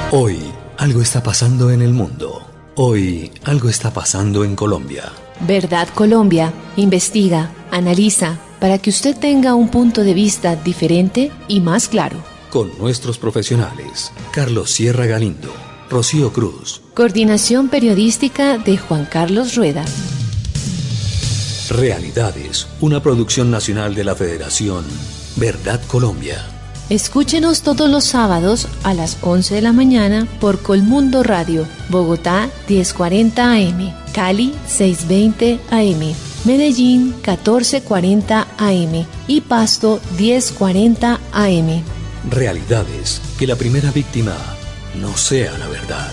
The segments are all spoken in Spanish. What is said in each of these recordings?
Hoy algo está pasando en el mundo. Hoy algo está pasando en Colombia. Verdad Colombia investiga, analiza, para que usted tenga un punto de vista diferente y más claro. Con nuestros profesionales, Carlos Sierra Galindo, Rocío Cruz. Coordinación periodística de Juan Carlos Rueda. Realidades, una producción nacional de la Federación Verdad Colombia. Escúchenos todos los sábados a las 11 de la mañana por Colmundo Radio, Bogotá 1040 AM, Cali 620 AM, Medellín 1440 AM y Pasto 1040 AM. Realidades, que la primera víctima no sea la verdad.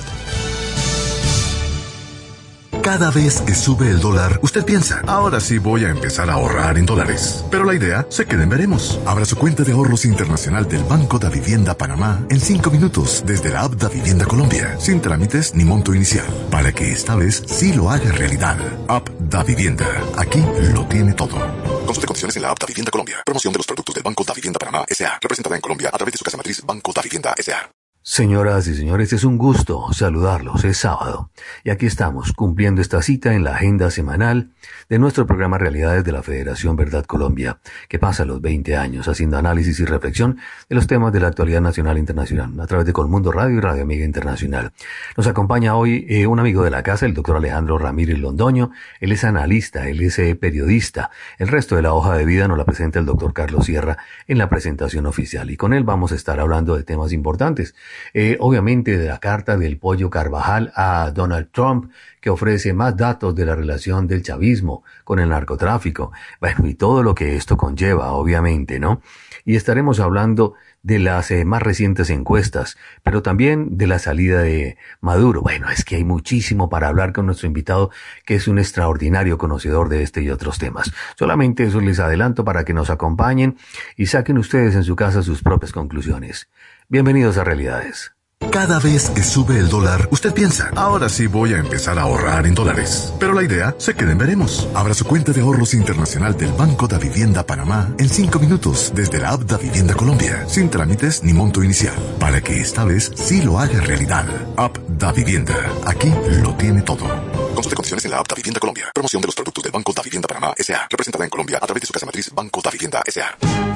Cada vez que sube el dólar, usted piensa, ahora sí voy a empezar a ahorrar en dólares. Pero la idea se queda en veremos. Abra su cuenta de ahorros internacional del Banco Da Vivienda Panamá en 5 minutos desde la app Da Vivienda Colombia, sin trámites ni monto inicial, para que esta vez sí lo haga realidad. App Da Vivienda. Aquí lo tiene todo. Consulte condiciones en la app Da Vivienda Colombia. Promoción de los productos del Banco Da Vivienda Panamá S.A. Representada en Colombia a través de su casa matriz Banco Da Vivienda S.A. Señoras y señores, es un gusto saludarlos. Es sábado y aquí estamos cumpliendo esta cita en la agenda semanal de nuestro programa Realidades de la Federación Verdad Colombia, que pasa los 20 años haciendo análisis y reflexión de los temas de la actualidad nacional e internacional a través de Colmundo Radio y Radio Amiga Internacional. Nos acompaña hoy un amigo de la casa, el doctor Alejandro Ramírez Londoño. Él es analista, él es periodista. El resto de la hoja de vida nos la presenta el doctor Carlos Sierra en la presentación oficial y con él vamos a estar hablando de temas importantes. Obviamente de la carta del Pollo Carvajal a Donald Trump, que ofrece más datos de la relación del chavismo con el narcotráfico, bueno, y todo lo que esto conlleva, obviamente, ¿no? Y estaremos hablando de las más recientes encuestas, pero también de la salida de Maduro. Bueno, es que hay muchísimo para hablar con nuestro invitado, que es un extraordinario conocedor de este y otros temas. Solamente eso les adelanto para que nos acompañen y saquen ustedes en su casa sus propias conclusiones. Bienvenidos a Realidades. Cada vez que sube el dólar, usted piensa, ahora sí voy a empezar a ahorrar en dólares. Pero la idea se queda en veremos. Abra su cuenta de ahorros internacional del Banco Da Vivienda Panamá en 5 minutos desde la app Da Vivienda Colombia, sin trámites ni monto inicial, para que esta vez sí lo haga realidad. App Da Vivienda. Aquí lo tiene todo. Consulte condiciones en la app Da Vivienda Colombia. Promoción de los productos del Banco Da Vivienda Panamá S.A. Representada en Colombia a través de su casa matriz Banco Da Vivienda S.A.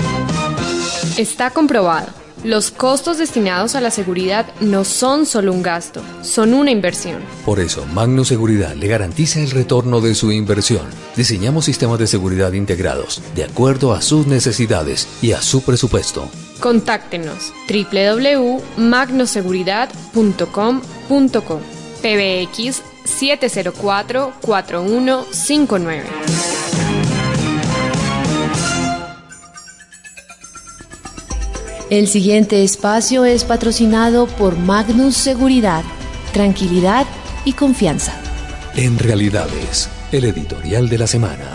Está comprobado. Los costos destinados a la seguridad no son solo un gasto, son una inversión. Por eso, Magnus Seguridad le garantiza el retorno de su inversión. Diseñamos sistemas de seguridad integrados, de acuerdo a sus necesidades y a su presupuesto. Contáctenos www.magnoseguridad.com.co PBX 704-4159. El siguiente espacio es patrocinado por Magnus Seguridad, tranquilidad y confianza. En Realidades, el editorial de la semana.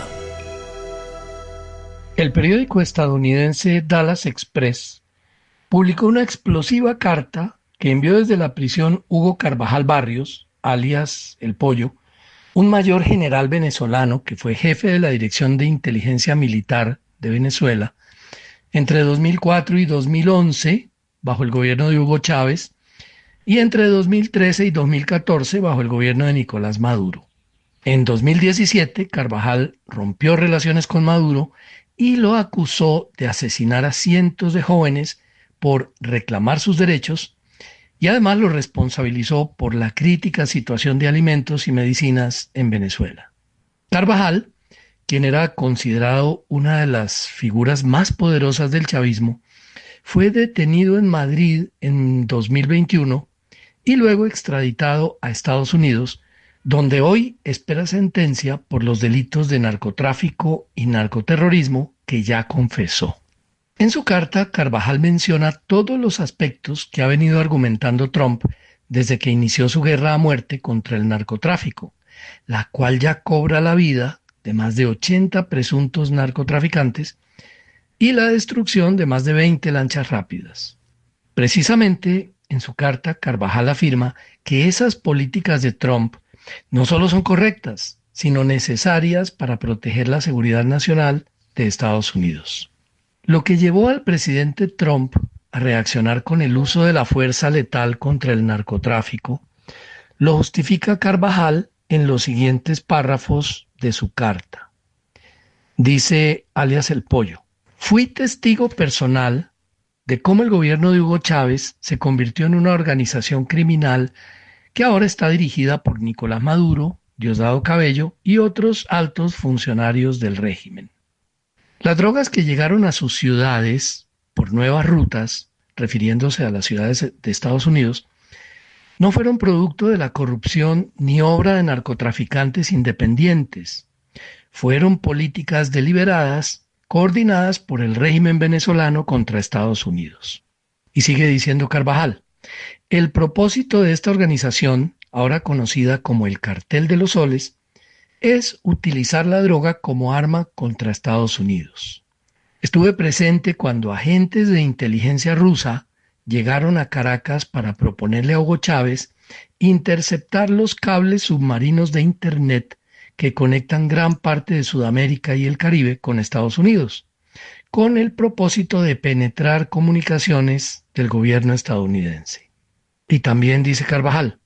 El periódico estadounidense Dallas Express publicó una explosiva carta que envió desde la prisión Hugo Carvajal Barrios, alias El Pollo, un mayor general venezolano que fue jefe de la Dirección de Inteligencia Militar de Venezuela, entre 2004 y 2011, bajo el gobierno de Hugo Chávez, y entre 2013 y 2014, bajo el gobierno de Nicolás Maduro. En 2017, Carvajal rompió relaciones con Maduro y lo acusó de asesinar a cientos de jóvenes por reclamar sus derechos, y además lo responsabilizó por la crítica situación de alimentos y medicinas en Venezuela. Carvajal, quien era considerado una de las figuras más poderosas del chavismo, fue detenido en Madrid en 2021 y luego extraditado a Estados Unidos, donde hoy espera sentencia por los delitos de narcotráfico y narcoterrorismo que ya confesó. En su carta, Carvajal menciona todos los aspectos que ha venido argumentando Trump desde que inició su guerra a muerte contra el narcotráfico, la cual ya cobra la vida de más de 80 presuntos narcotraficantes y la destrucción de más de 20 lanchas rápidas. Precisamente, en su carta, Carvajal afirma que esas políticas de Trump no solo son correctas, sino necesarias para proteger la seguridad nacional de Estados Unidos. Lo que llevó al presidente Trump a reaccionar con el uso de la fuerza letal contra el narcotráfico, lo justifica Carvajal en los siguientes párrafos de su carta. Dice alias El Pollo: fui testigo personal de cómo el gobierno de Hugo Chávez se convirtió en una organización criminal que ahora está dirigida por Nicolás Maduro, Diosdado Cabello y otros altos funcionarios del régimen. Las drogas que llegaron a sus ciudades por nuevas rutas, refiriéndose a las ciudades de Estados Unidos, no fueron producto de la corrupción ni obra de narcotraficantes independientes. Fueron políticas deliberadas, coordinadas por el régimen venezolano contra Estados Unidos. Y sigue diciendo Carvajal: el propósito de esta organización, ahora conocida como el Cartel de los Soles, es utilizar la droga como arma contra Estados Unidos. Estuve presente cuando agentes de inteligencia rusa llegaron a Caracas para proponerle a Hugo Chávez interceptar los cables submarinos de Internet que conectan gran parte de Sudamérica y el Caribe con Estados Unidos, con el propósito de penetrar comunicaciones del gobierno estadounidense. Y también dice Carvajal: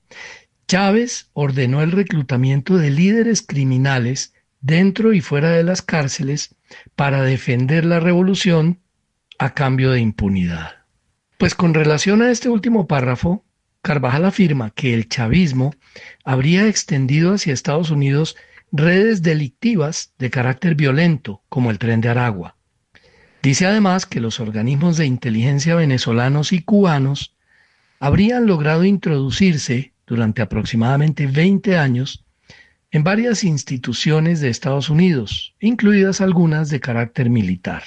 Chávez ordenó el reclutamiento de líderes criminales dentro y fuera de las cárceles para defender la revolución a cambio de impunidad. Pues con relación a este último párrafo, Carvajal afirma que el chavismo habría extendido hacia Estados Unidos redes delictivas de carácter violento, como el Tren de Aragua. Dice además que los organismos de inteligencia venezolanos y cubanos habrían logrado introducirse durante aproximadamente 20 años en varias instituciones de Estados Unidos, incluidas algunas de carácter militar.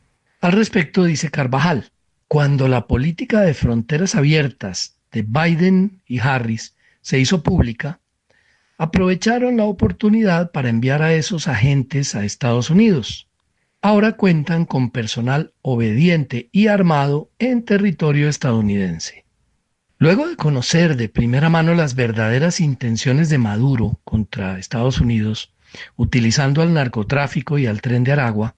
Al respecto dice Carvajal: cuando la política de fronteras abiertas de Biden y Harris se hizo pública, aprovecharon la oportunidad para enviar a esos agentes a Estados Unidos. Ahora cuentan con personal obediente y armado en territorio estadounidense. Luego de conocer de primera mano las verdaderas intenciones de Maduro contra Estados Unidos, utilizando al narcotráfico y al Tren de Aragua,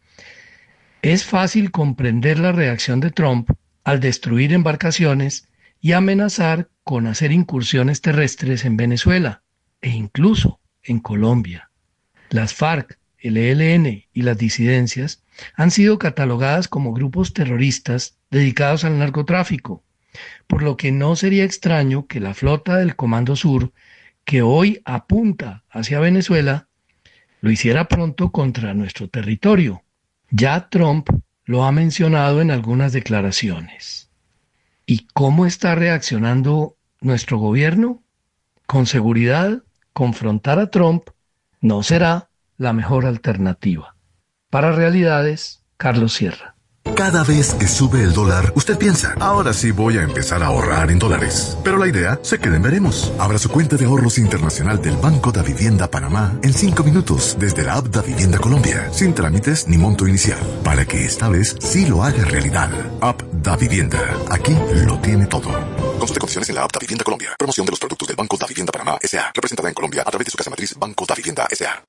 es fácil comprender la reacción de Trump al destruir embarcaciones y amenazar con hacer incursiones terrestres en Venezuela e incluso en Colombia. Las FARC, el ELN y las disidencias han sido catalogadas como grupos terroristas dedicados al narcotráfico, por lo que no sería extraño que la flota del Comando Sur, que hoy apunta hacia Venezuela, lo hiciera pronto contra nuestro territorio. Ya Trump lo ha mencionado en algunas declaraciones. ¿Y cómo está reaccionando nuestro gobierno? Con seguridad, confrontar a Trump no será la mejor alternativa. Para Realidades, Carlos Sierra. Cada vez que sube el dólar, usted piensa, ahora sí voy a empezar a ahorrar en dólares. Pero la idea se queda en veremos. Abra su cuenta de ahorros internacional del Banco Davivienda Panamá en 5 minutos desde la app Davivienda Colombia, sin trámites ni monto inicial, para que esta vez sí lo haga realidad. App Davivienda. Aquí lo tiene todo. Consulte condiciones en la app Davivienda Colombia. Promoción de los productos del Banco Davivienda Panamá S.A. Representada en Colombia a través de su casa matriz Banco Davivienda S.A.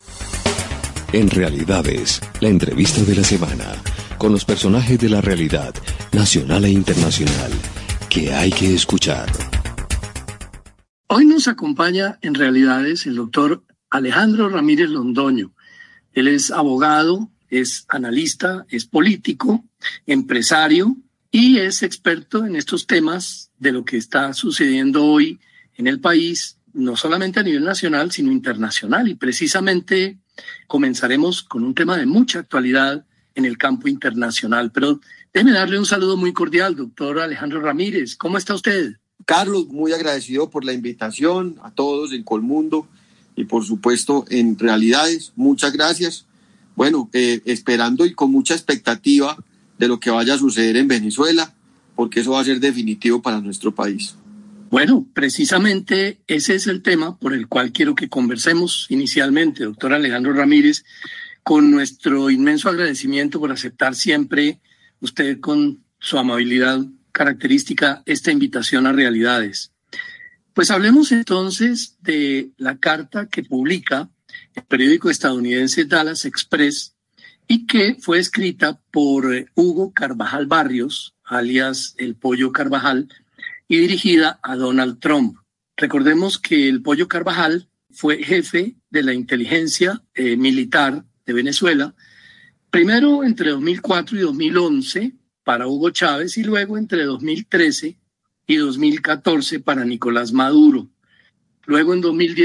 En Realidades, la entrevista de la semana, con los personajes de la realidad nacional e internacional que hay que escuchar. Hoy nos acompaña en Realidades el doctor Alejandro Ramírez Londoño. Él es abogado, es analista, es político, empresario y es experto en estos temas de lo que está sucediendo hoy en el país, no solamente a nivel nacional, sino internacional. Y precisamente comenzaremos con un tema de mucha actualidad en el campo internacional. Pero déjeme darle un saludo muy cordial, doctor Alejandro Ramírez. ¿Cómo está usted? Carlos, muy agradecido por la invitación a todos en Colmundo y por supuesto en Realidades. Muchas gracias. Bueno, esperando y con mucha expectativa de lo que vaya a suceder en Venezuela, porque eso va a ser definitivo para nuestro país. Bueno, precisamente ese es el tema por el cual quiero que conversemos inicialmente, doctor Alejandro Ramírez, con nuestro inmenso agradecimiento por aceptar siempre usted con su amabilidad característica esta invitación a Realidades. Pues hablemos entonces de la carta que publica el periódico estadounidense Dallas Express y que fue escrita por Hugo Carvajal Barrios, alias El Pollo Carvajal, y dirigida a Donald Trump. Recordemos que el Pollo Carvajal fue jefe de la inteligencia militar de Venezuela, primero entre 2004 y 2011 para Hugo Chávez y luego entre 2013 y 2014 para Nicolás Maduro. Luego en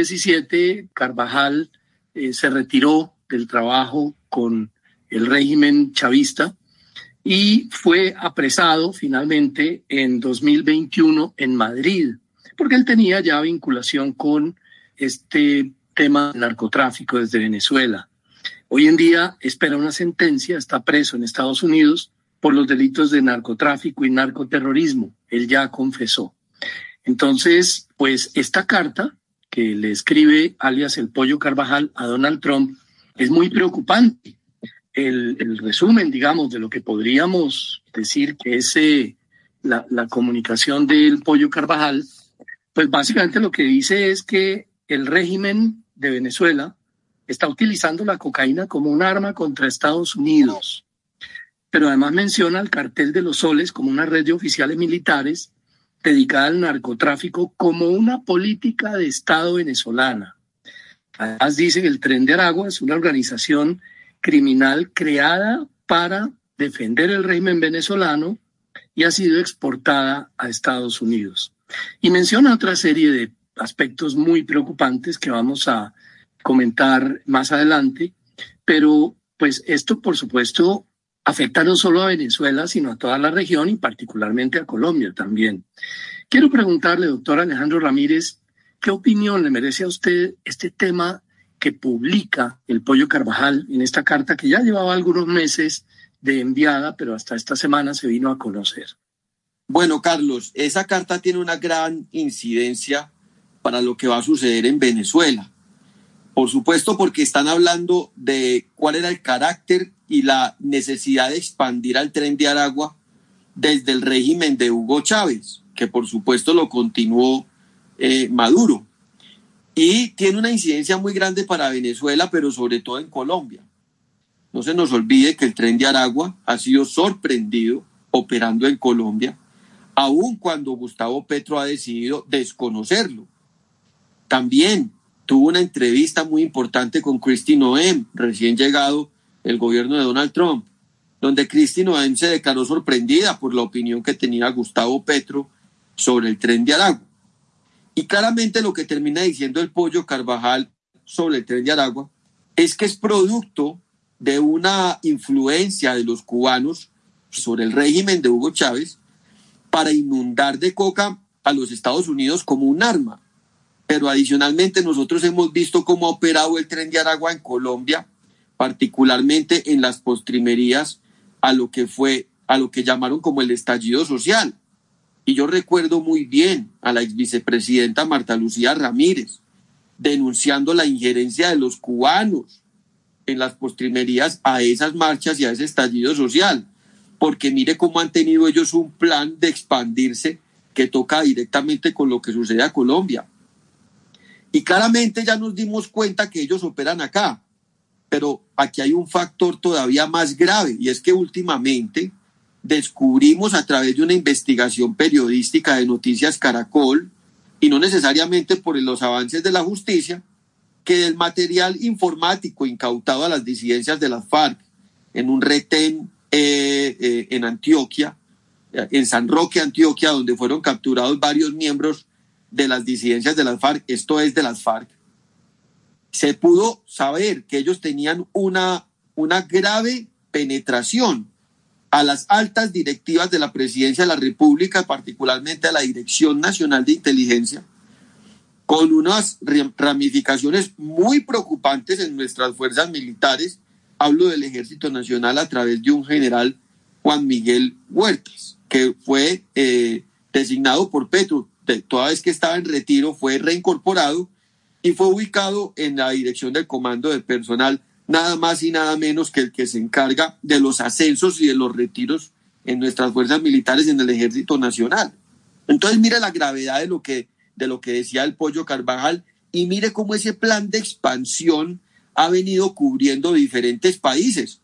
2017 Carvajal se retiró del trabajo con el régimen chavista y fue apresado finalmente en 2021 en Madrid, porque él tenía ya vinculación con este tema del narcotráfico desde Venezuela. Hoy en día espera una sentencia, está preso en Estados Unidos por los delitos de narcotráfico y narcoterrorismo. Él ya confesó. Entonces, pues esta carta que le escribe alias El Pollo Carvajal a Donald Trump es muy preocupante. El resumen, digamos, de lo que podríamos decir que es la comunicación del Pollo Carvajal, pues básicamente lo que dice es que el régimen de Venezuela está utilizando la cocaína como un arma contra Estados Unidos. Pero además menciona al cartel de los Soles como una red de oficiales militares dedicada al narcotráfico como una política de Estado venezolana. Además dice que el Tren de Aragua es una organización criminal creada para defender el régimen venezolano y ha sido exportada a Estados Unidos. Y menciona otra serie de aspectos muy preocupantes que vamos a comentar más adelante, pero pues esto por supuesto afecta no solo a Venezuela, sino a toda la región y particularmente a Colombia también. Quiero preguntarle, doctor Alejandro Ramírez, ¿qué opinión le merece a usted este tema que publica el Pollo Carvajal en esta carta que ya llevaba algunos meses de enviada, pero hasta esta semana se vino a conocer? Bueno, Carlos, esa carta tiene una gran incidencia para lo que va a suceder en Venezuela. Por supuesto, porque están hablando de cuál era el carácter y la necesidad de expandir al Tren de Aragua desde el régimen de Hugo Chávez, que por supuesto lo continuó Maduro. Y tiene una incidencia muy grande para Venezuela, pero sobre todo en Colombia. No se nos olvide que el Tren de Aragua ha sido sorprendido operando en Colombia, aun cuando Gustavo Petro ha decidido desconocerlo. También tuvo una entrevista muy importante con Kristi Noem, recién llegado el gobierno de Donald Trump, donde Kristi Noem se declaró sorprendida por la opinión que tenía Gustavo Petro sobre el Tren de Aragua. Y claramente lo que termina diciendo el Pollo Carvajal sobre el Tren de Aragua es que es producto de una influencia de los cubanos sobre el régimen de Hugo Chávez para inundar de coca a los Estados Unidos como un arma. Pero adicionalmente nosotros hemos visto cómo ha operado el Tren de Aragua en Colombia, particularmente en las postrimerías a lo que llamaron como el estallido social. Y yo recuerdo muy bien a la exvicepresidenta Marta Lucía Ramírez denunciando la injerencia de los cubanos en las postrimerías a esas marchas y a ese estallido social, porque mire cómo han tenido ellos un plan de expandirse que toca directamente con lo que sucede a Colombia. Y claramente ya nos dimos cuenta que ellos operan acá, pero aquí hay un factor todavía más grave, y es que últimamente descubrimos a través de una investigación periodística de Noticias Caracol, y no necesariamente por los avances de la justicia, que del material informático incautado a las disidencias de las FARC en un retén en Antioquia, en San Roque, Antioquia, donde fueron capturados varios miembros de las disidencias de las FARC, esto es de las FARC, se pudo saber que ellos tenían una grave penetración a las altas directivas de la Presidencia de la República, particularmente a la Dirección Nacional de Inteligencia, con unas ramificaciones muy preocupantes en nuestras fuerzas militares. Hablo del Ejército Nacional a través de un general, Juan Miguel Huertas, que fue designado por Petro, toda vez que estaba en retiro, fue reincorporado y fue ubicado en la dirección del comando de personal, nada más y nada menos que el que se encarga de los ascensos y de los retiros en nuestras fuerzas militares en el Ejército Nacional. Entonces mire la gravedad de lo que decía el Pollo Carvajal, y mire cómo ese plan de expansión ha venido cubriendo diferentes países.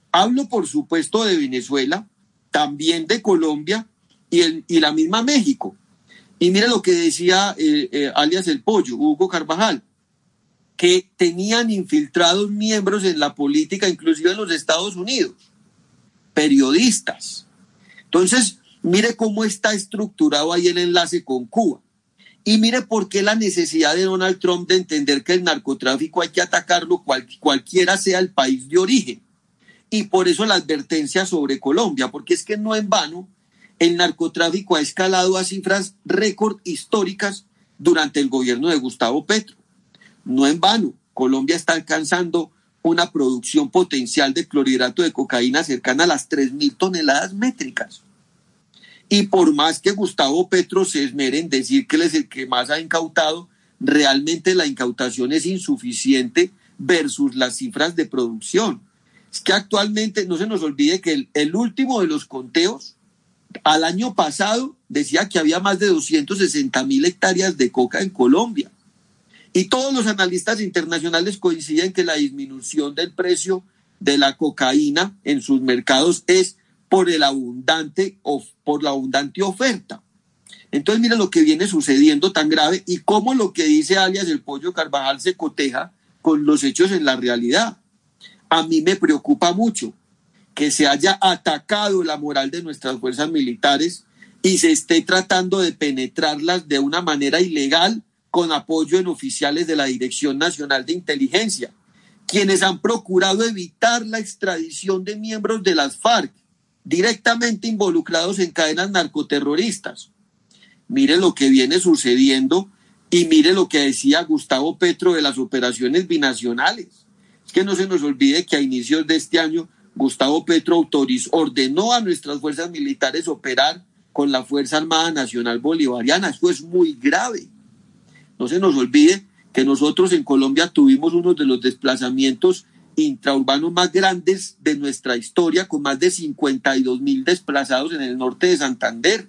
Hablo, por supuesto, de Venezuela, también de Colombia y la misma México. Y mire lo que decía alias El Pollo, Hugo Carvajal, que tenían infiltrados miembros en la política, inclusive en los Estados Unidos, periodistas. Entonces, mire cómo está estructurado ahí el enlace con Cuba. Y mire por qué la necesidad de Donald Trump de entender que el narcotráfico hay que atacarlo cualquiera sea el país de origen. Y por eso la advertencia sobre Colombia, porque es que no en vano el narcotráfico ha escalado a cifras récord históricas durante el gobierno de Gustavo Petro. No en vano, Colombia está alcanzando una producción potencial de clorhidrato de cocaína cercana a las 3.000 toneladas métricas. Y por más que Gustavo Petro se esmere en decir que él es el que más ha incautado, realmente la incautación es insuficiente versus las cifras de producción. Es que actualmente no se nos olvide que el último de los conteos al año pasado decía que había más de 260.000 hectáreas de coca en Colombia. Y todos los analistas internacionales coinciden que la disminución del precio de la cocaína en sus mercados es por la abundante oferta. Entonces mira lo que viene sucediendo tan grave y cómo lo que dice alias El Pollo Carvajal se coteja con los hechos en la realidad. A mí me preocupa mucho que se haya atacado la moral de nuestras fuerzas militares y se esté tratando de penetrarlas de una manera ilegal con apoyo en oficiales de la Dirección Nacional de Inteligencia, quienes han procurado evitar la extradición de miembros de las FARC directamente involucrados en cadenas narcoterroristas. Mire lo que viene sucediendo y mire lo que decía Gustavo Petro de las operaciones binacionales. Es que no se nos olvide que a inicios de este año Gustavo Petro ordenó a nuestras fuerzas militares operar con la Fuerza Armada Nacional Bolivariana. Eso es muy grave. No se nos olvide que nosotros en Colombia tuvimos uno de los desplazamientos intraurbanos más grandes de nuestra historia, con más de 52.000 desplazados en el norte de Santander.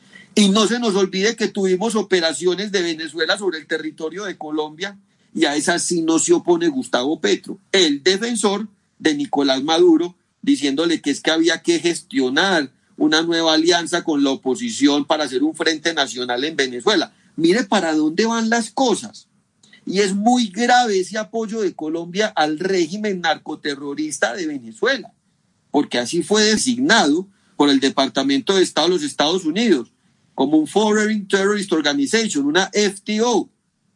Y no se nos olvide que tuvimos operaciones de Venezuela sobre el territorio de Colombia, y a esas sí no se opone Gustavo Petro, el defensor de Nicolás Maduro, diciéndole que es que había que gestionar una nueva alianza con la oposición para hacer un frente nacional en Venezuela. Mire para dónde van las cosas. Y es muy grave ese apoyo de Colombia al régimen narcoterrorista de Venezuela, porque así fue designado por el Departamento de Estado de los Estados Unidos como un Foreign Terrorist Organization, una FTO.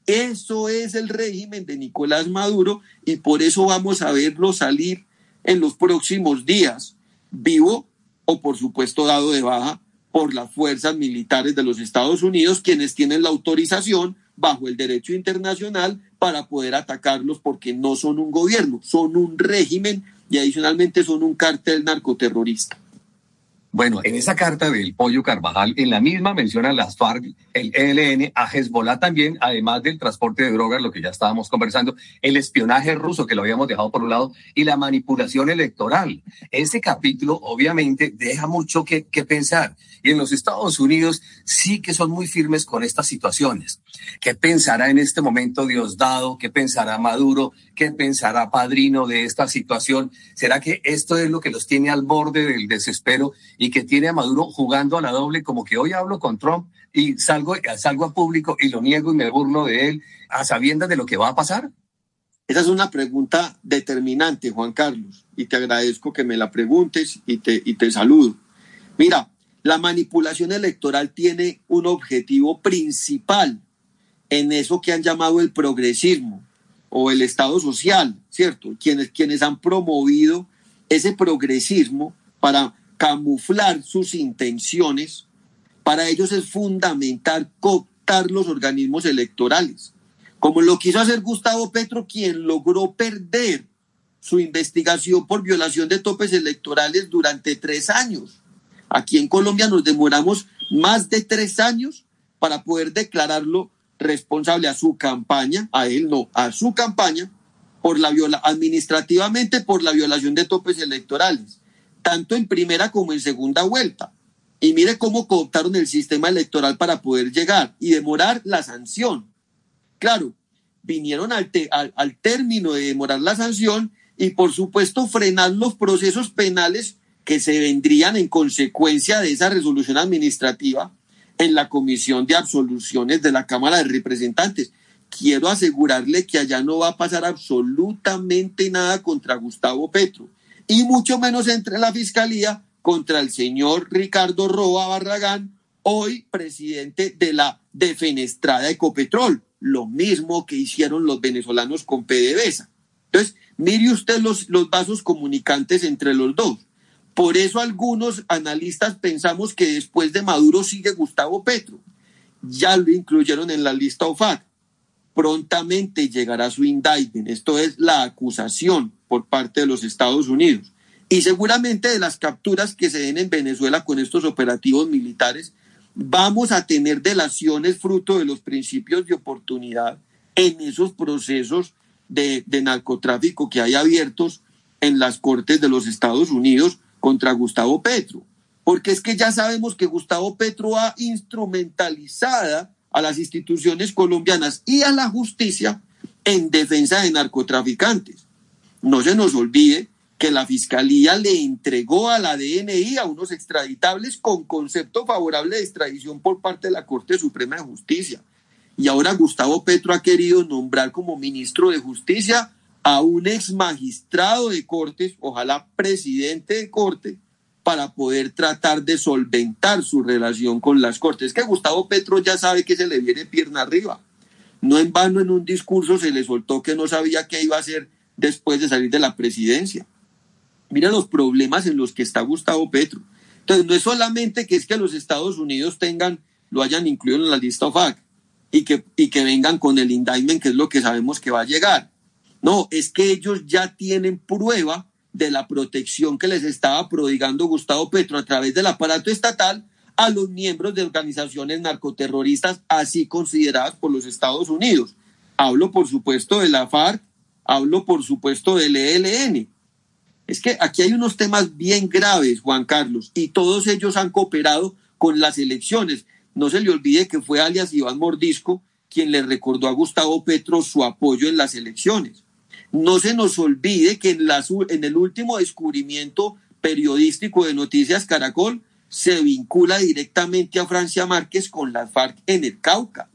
Eso es el régimen de Nicolás Maduro y por eso vamos a verlo salir en los próximos días, vivo o por supuesto dado de baja por las fuerzas militares de los Estados Unidos, quienes tienen la autorización bajo el derecho internacional para poder atacarlos, porque no son un gobierno, son un régimen y adicionalmente son un cártel narcoterrorista. Bueno, en esa carta del Pollo Carvajal, en la misma mencionan las FARC, el ELN, a Hezbollah también, además del transporte de drogas, lo que ya estábamos conversando, el espionaje ruso, que lo habíamos dejado por un lado, y la manipulación electoral. Este capítulo, obviamente, deja mucho que pensar. Y en los Estados Unidos sí que son muy firmes con estas situaciones. ¿Qué pensará en este momento Diosdado? ¿Qué pensará Maduro? ¿Qué pensará Padrino de esta situación? ¿Será que esto es lo que los tiene al borde del desespero y que tiene a Maduro jugando a la doble, como que hoy hablo con Trump y salgo a público y lo niego y me burlo de él a sabiendas de lo que va a pasar? Esa es una pregunta determinante, Juan Carlos, y te agradezco que me la preguntes y te saludo. Mira, la manipulación electoral tiene un objetivo principal en eso que han llamado el progresismo o el Estado social, ¿cierto? Quienes han promovido ese progresismo para camuflar sus intenciones. Para ellos es fundamental cooptar los organismos electorales, como lo quiso hacer Gustavo Petro, quien logró perder su investigación por violación de topes electorales durante 3 años. Aquí en Colombia nos demoramos más de 3 años para poder declararlo responsable a su campaña, a él no, a su campaña, administrativamente por la violación de topes electorales, tanto en primera como en segunda vuelta. Y mire cómo cooptaron el sistema electoral para poder llegar y demorar la sanción. Claro, vinieron al término de demorar la sanción y por supuesto frenar los procesos penales que se vendrían en consecuencia de esa resolución administrativa en la Comisión de Absoluciones de la Cámara de Representantes. Quiero asegurarle que allá no va a pasar absolutamente nada contra Gustavo Petro, y mucho menos entre la Fiscalía contra el señor Ricardo Roa Barragán, hoy presidente de la defenestrada Ecopetrol, lo mismo que hicieron los venezolanos con PDVSA. Entonces, mire usted los vasos comunicantes entre los dos. Por eso algunos analistas pensamos que después de Maduro sigue Gustavo Petro. Ya lo incluyeron en la lista OFAC. Prontamente llegará su indictment, esto es la acusación por parte de los Estados Unidos. Y seguramente de las capturas que se den en Venezuela con estos operativos militares, vamos a tener delaciones fruto de los principios de oportunidad en esos procesos de narcotráfico que hay abiertos en las Cortes de los Estados Unidos contra Gustavo Petro. Porque es que ya sabemos que Gustavo Petro ha instrumentalizado a las instituciones colombianas y a la justicia en defensa de narcotraficantes. No se nos olvide que la Fiscalía le entregó a la DNI a unos extraditables con concepto favorable de extradición por parte de la Corte Suprema de Justicia. Y ahora Gustavo Petro ha querido nombrar como ministro de Justicia a un ex magistrado de Cortes, ojalá presidente de Corte, para poder tratar de solventar su relación con las Cortes. Es que Gustavo Petro ya sabe que se le viene pierna arriba. No en vano en un discurso se le soltó que no sabía qué iba a hacer después de salir de la presidencia. Mira los problemas en los que está Gustavo Petro. Entonces no es solamente que es que los Estados Unidos lo hayan incluido en la lista OFAC y que vengan con el indictment, que es lo que sabemos que va a llegar. No, es que ellos ya tienen prueba de la protección que les estaba prodigando Gustavo Petro a través del aparato estatal a los miembros de organizaciones narcoterroristas así consideradas por los Estados Unidos. Hablo, por supuesto, de la FARC, hablo, por supuesto, del ELN. Es que aquí hay unos temas bien graves, Juan Carlos, y todos ellos han cooperado con las elecciones. No se le olvide que fue alias Iván Mordisco quien le recordó a Gustavo Petro su apoyo en las elecciones. No se nos olvide que en el último descubrimiento periodístico de Noticias Caracol se vincula directamente a Francia Márquez con las FARC en el Cauca.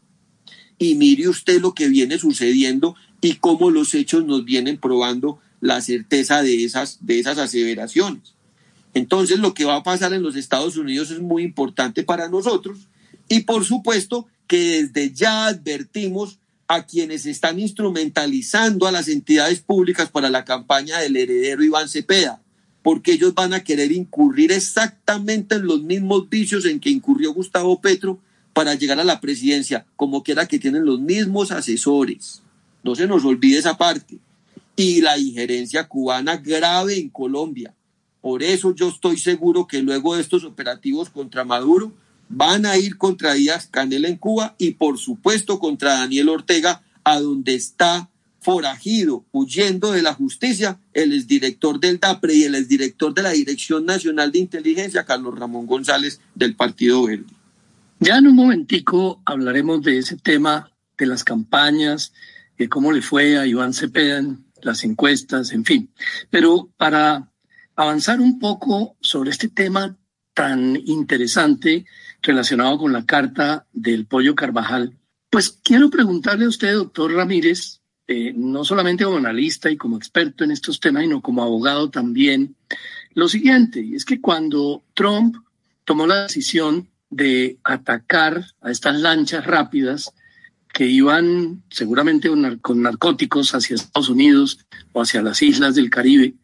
Y mire usted lo que viene sucediendo y cómo los hechos nos vienen probando la certeza de esas aseveraciones. Entonces, lo que va a pasar en los Estados Unidos es muy importante para nosotros y, por supuesto, que desde ya advertimos a quienes están instrumentalizando a las entidades públicas para la campaña del heredero Iván Cepeda, porque ellos van a querer incurrir exactamente en los mismos vicios en que incurrió Gustavo Petro para llegar a la presidencia, como quiera que tienen los mismos asesores. No se nos olvide esa parte. Y la injerencia cubana grave en Colombia. Por eso yo estoy seguro que luego de estos operativos contra Maduro van a ir contra Díaz-Canel en Cuba y por supuesto contra Daniel Ortega, a donde está forajido, huyendo de la justicia, el exdirector del DAPRE y el exdirector de la Dirección Nacional de Inteligencia, Carlos Ramón González, del Partido Verde. Ya en un momentico hablaremos de ese tema, de las campañas, de cómo le fue a Iván Cepeda en las encuestas, en fin. Pero para avanzar un poco sobre este tema tan interesante relacionado con la carta del Pollo Carvajal, pues quiero preguntarle a usted, doctor Ramírez, no solamente como analista y como experto en estos temas, sino como abogado también, lo siguiente, y es que cuando Trump tomó la decisión de atacar a estas lanchas rápidas que iban seguramente con narcóticos hacia Estados Unidos o hacia las islas del Caribe,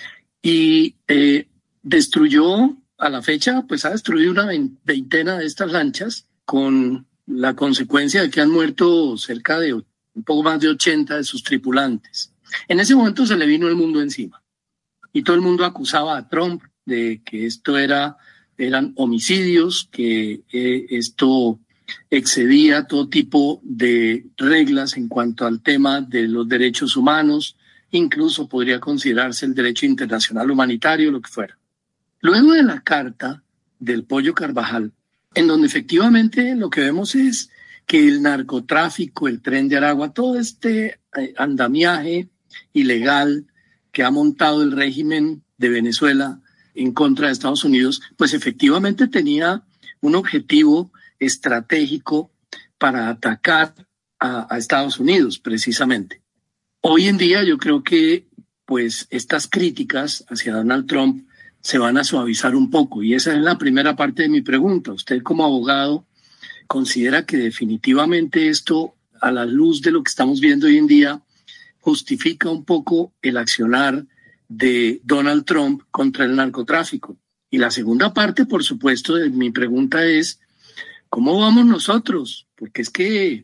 y destruyó, a la fecha, pues ha destruido una veintena de estas lanchas, con la consecuencia de que han muerto cerca de un poco más de 80 de sus tripulantes. En ese momento se le vino el mundo encima y todo el mundo acusaba a Trump de que esto eran homicidios, que esto excedía todo tipo de reglas en cuanto al tema de los derechos humanos, incluso podría considerarse el derecho internacional humanitario, lo que fuera. Luego de la carta del Pollo Carvajal, en donde efectivamente lo que vemos es que el narcotráfico, el Tren de Aragua, todo este andamiaje ilegal que ha montado el régimen de Venezuela en contra de Estados Unidos, pues efectivamente tenía un objetivo estratégico para atacar a Estados Unidos, precisamente. Hoy en día yo creo que pues estas críticas hacia Donald Trump se van a suavizar un poco, y esa es la primera parte de mi pregunta. Usted, como abogado, ¿considera que definitivamente esto, a la luz de lo que estamos viendo hoy en día, justifica un poco el accionar de Donald Trump contra el narcotráfico? Y la segunda parte, por supuesto, de mi pregunta es, ¿cómo vamos nosotros? Porque es que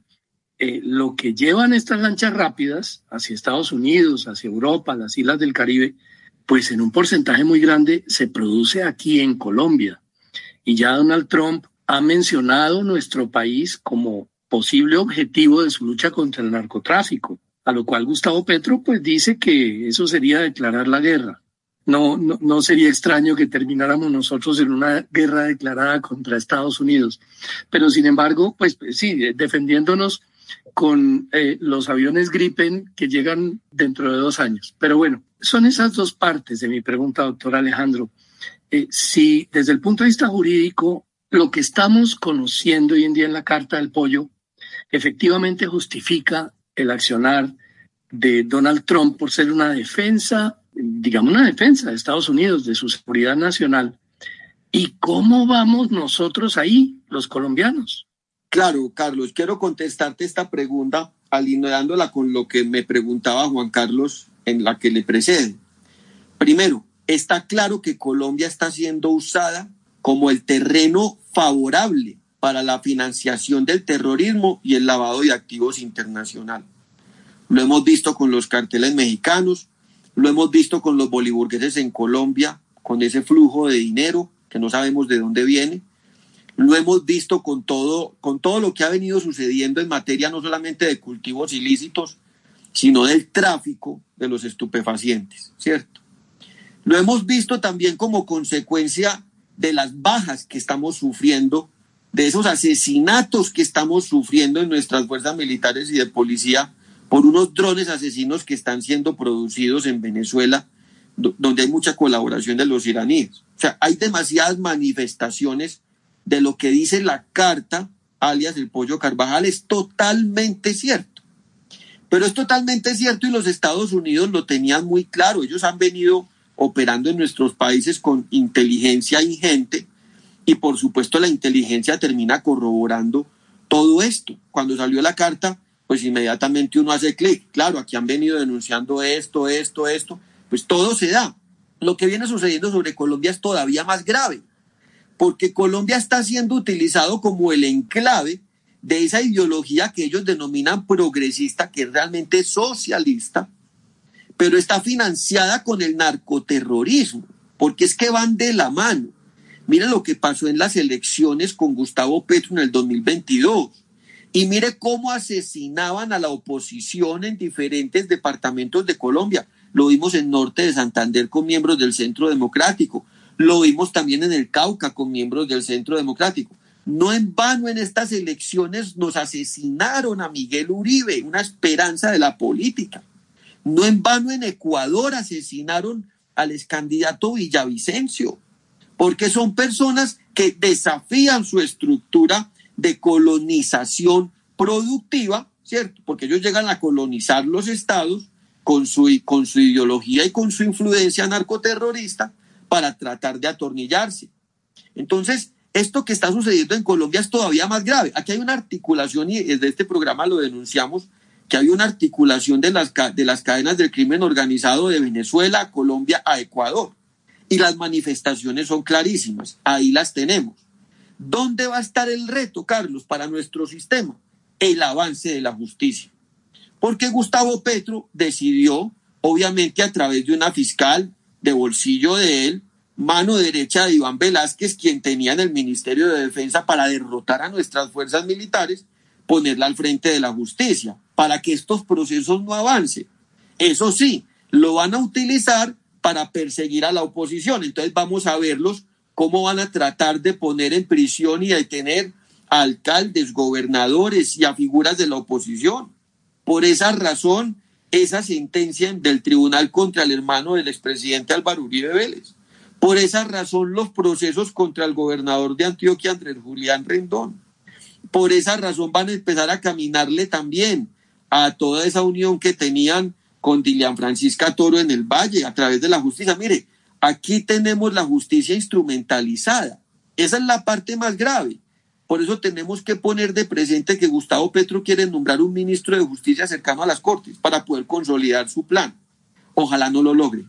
lo que llevan estas lanchas rápidas hacia Estados Unidos, hacia Europa, las islas del Caribe, pues en un porcentaje muy grande se produce aquí en Colombia. Y ya Donald Trump ha mencionado nuestro país como posible objetivo de su lucha contra el narcotráfico, a lo cual Gustavo Petro pues dice que eso sería declarar la guerra. No sería extraño que termináramos nosotros en una guerra declarada contra Estados Unidos. Pero sin embargo, pues sí, defendiéndonos con los aviones Gripen que llegan dentro de 2 años. Pero bueno, son esas dos partes de mi pregunta, doctor Alejandro. Si desde el punto de vista jurídico, lo que estamos conociendo hoy en día en la Carta del Pollo efectivamente justifica el accionar de Donald Trump por ser una defensa, digamos una defensa de Estados Unidos, de su seguridad nacional. ¿Y cómo vamos nosotros ahí, los colombianos? Claro, Carlos, quiero contestarte esta pregunta alineándola con lo que me preguntaba Juan Carlos en la que le precede. Primero, está claro que Colombia está siendo usada como el terreno favorable para la financiación del terrorismo y el lavado de activos internacional. Lo hemos visto con los carteles mexicanos, lo hemos visto con los boliburgueses en Colombia, con ese flujo de dinero que no sabemos de dónde viene. Lo hemos visto con todo lo que ha venido sucediendo en materia no solamente de cultivos ilícitos, sino del tráfico de los estupefacientes, ¿cierto? Lo hemos visto también como consecuencia de las bajas que estamos sufriendo, de esos asesinatos que estamos sufriendo en nuestras fuerzas militares y de policía por unos drones asesinos que están siendo producidos en Venezuela, donde hay mucha colaboración de los iraníes. O sea, hay demasiadas manifestaciones de lo que dice la carta, alias el Pollo Carvajal, es totalmente cierto. Pero es totalmente cierto y los Estados Unidos lo tenían muy claro. Ellos han venido operando en nuestros países con inteligencia ingente y por supuesto la inteligencia termina corroborando todo esto. Cuando salió la carta, pues inmediatamente uno hace clic. Claro, aquí han venido denunciando esto, pues todo se da. Lo que viene sucediendo sobre Colombia es todavía más grave, porque Colombia está siendo utilizado como el enclave de esa ideología que ellos denominan progresista, que es realmente socialista, pero está financiada con el narcoterrorismo, porque es que van de la mano. Mire lo que pasó en las elecciones con Gustavo Petro en el 2022, y mire cómo asesinaban a la oposición en diferentes departamentos de Colombia. Lo vimos en Norte de Santander con miembros del Centro Democrático, lo vimos también en el Cauca con miembros del Centro Democrático. No en vano en estas elecciones nos asesinaron a Miguel Uribe, una esperanza de la política. No en vano en Ecuador asesinaron al excandidato Villavicencio, porque son personas que desafían su estructura de colonización productiva, ¿cierto? Porque ellos llegan a colonizar los estados con su ideología y con su influencia narcoterrorista para tratar de atornillarse. Entonces, esto que está sucediendo en Colombia es todavía más grave. Aquí hay una articulación, y desde este programa lo denunciamos, que hay una articulación de las cadenas del crimen organizado de Venezuela a Colombia a Ecuador. Y las manifestaciones son clarísimas. Ahí las tenemos. ¿Dónde va a estar el reto, Carlos, para nuestro sistema? El avance de la justicia. Porque Gustavo Petro decidió, obviamente a través de una fiscal de bolsillo de él, mano derecha de Iván Velázquez, quien tenía en el Ministerio de Defensa para derrotar a nuestras fuerzas militares, ponerla al frente de la justicia, para que estos procesos no avancen. Eso sí, lo van a utilizar para perseguir a la oposición. Entonces vamos a verlos cómo van a tratar de poner en prisión y detener a alcaldes, gobernadores y a figuras de la oposición. Por esa razón esa sentencia del tribunal contra el hermano del expresidente Álvaro Uribe Vélez. Por esa razón los procesos contra el gobernador de Antioquia, Andrés Julián Rendón. Por esa razón van a empezar a caminarle también a toda esa unión que tenían con Dilian Francisca Toro en el Valle a través de la justicia. Mire, aquí tenemos la justicia instrumentalizada. Esa es la parte más grave. Por eso tenemos que poner de presente que Gustavo Petro quiere nombrar un ministro de justicia cercano a las Cortes para poder consolidar su plan. Ojalá no lo logre.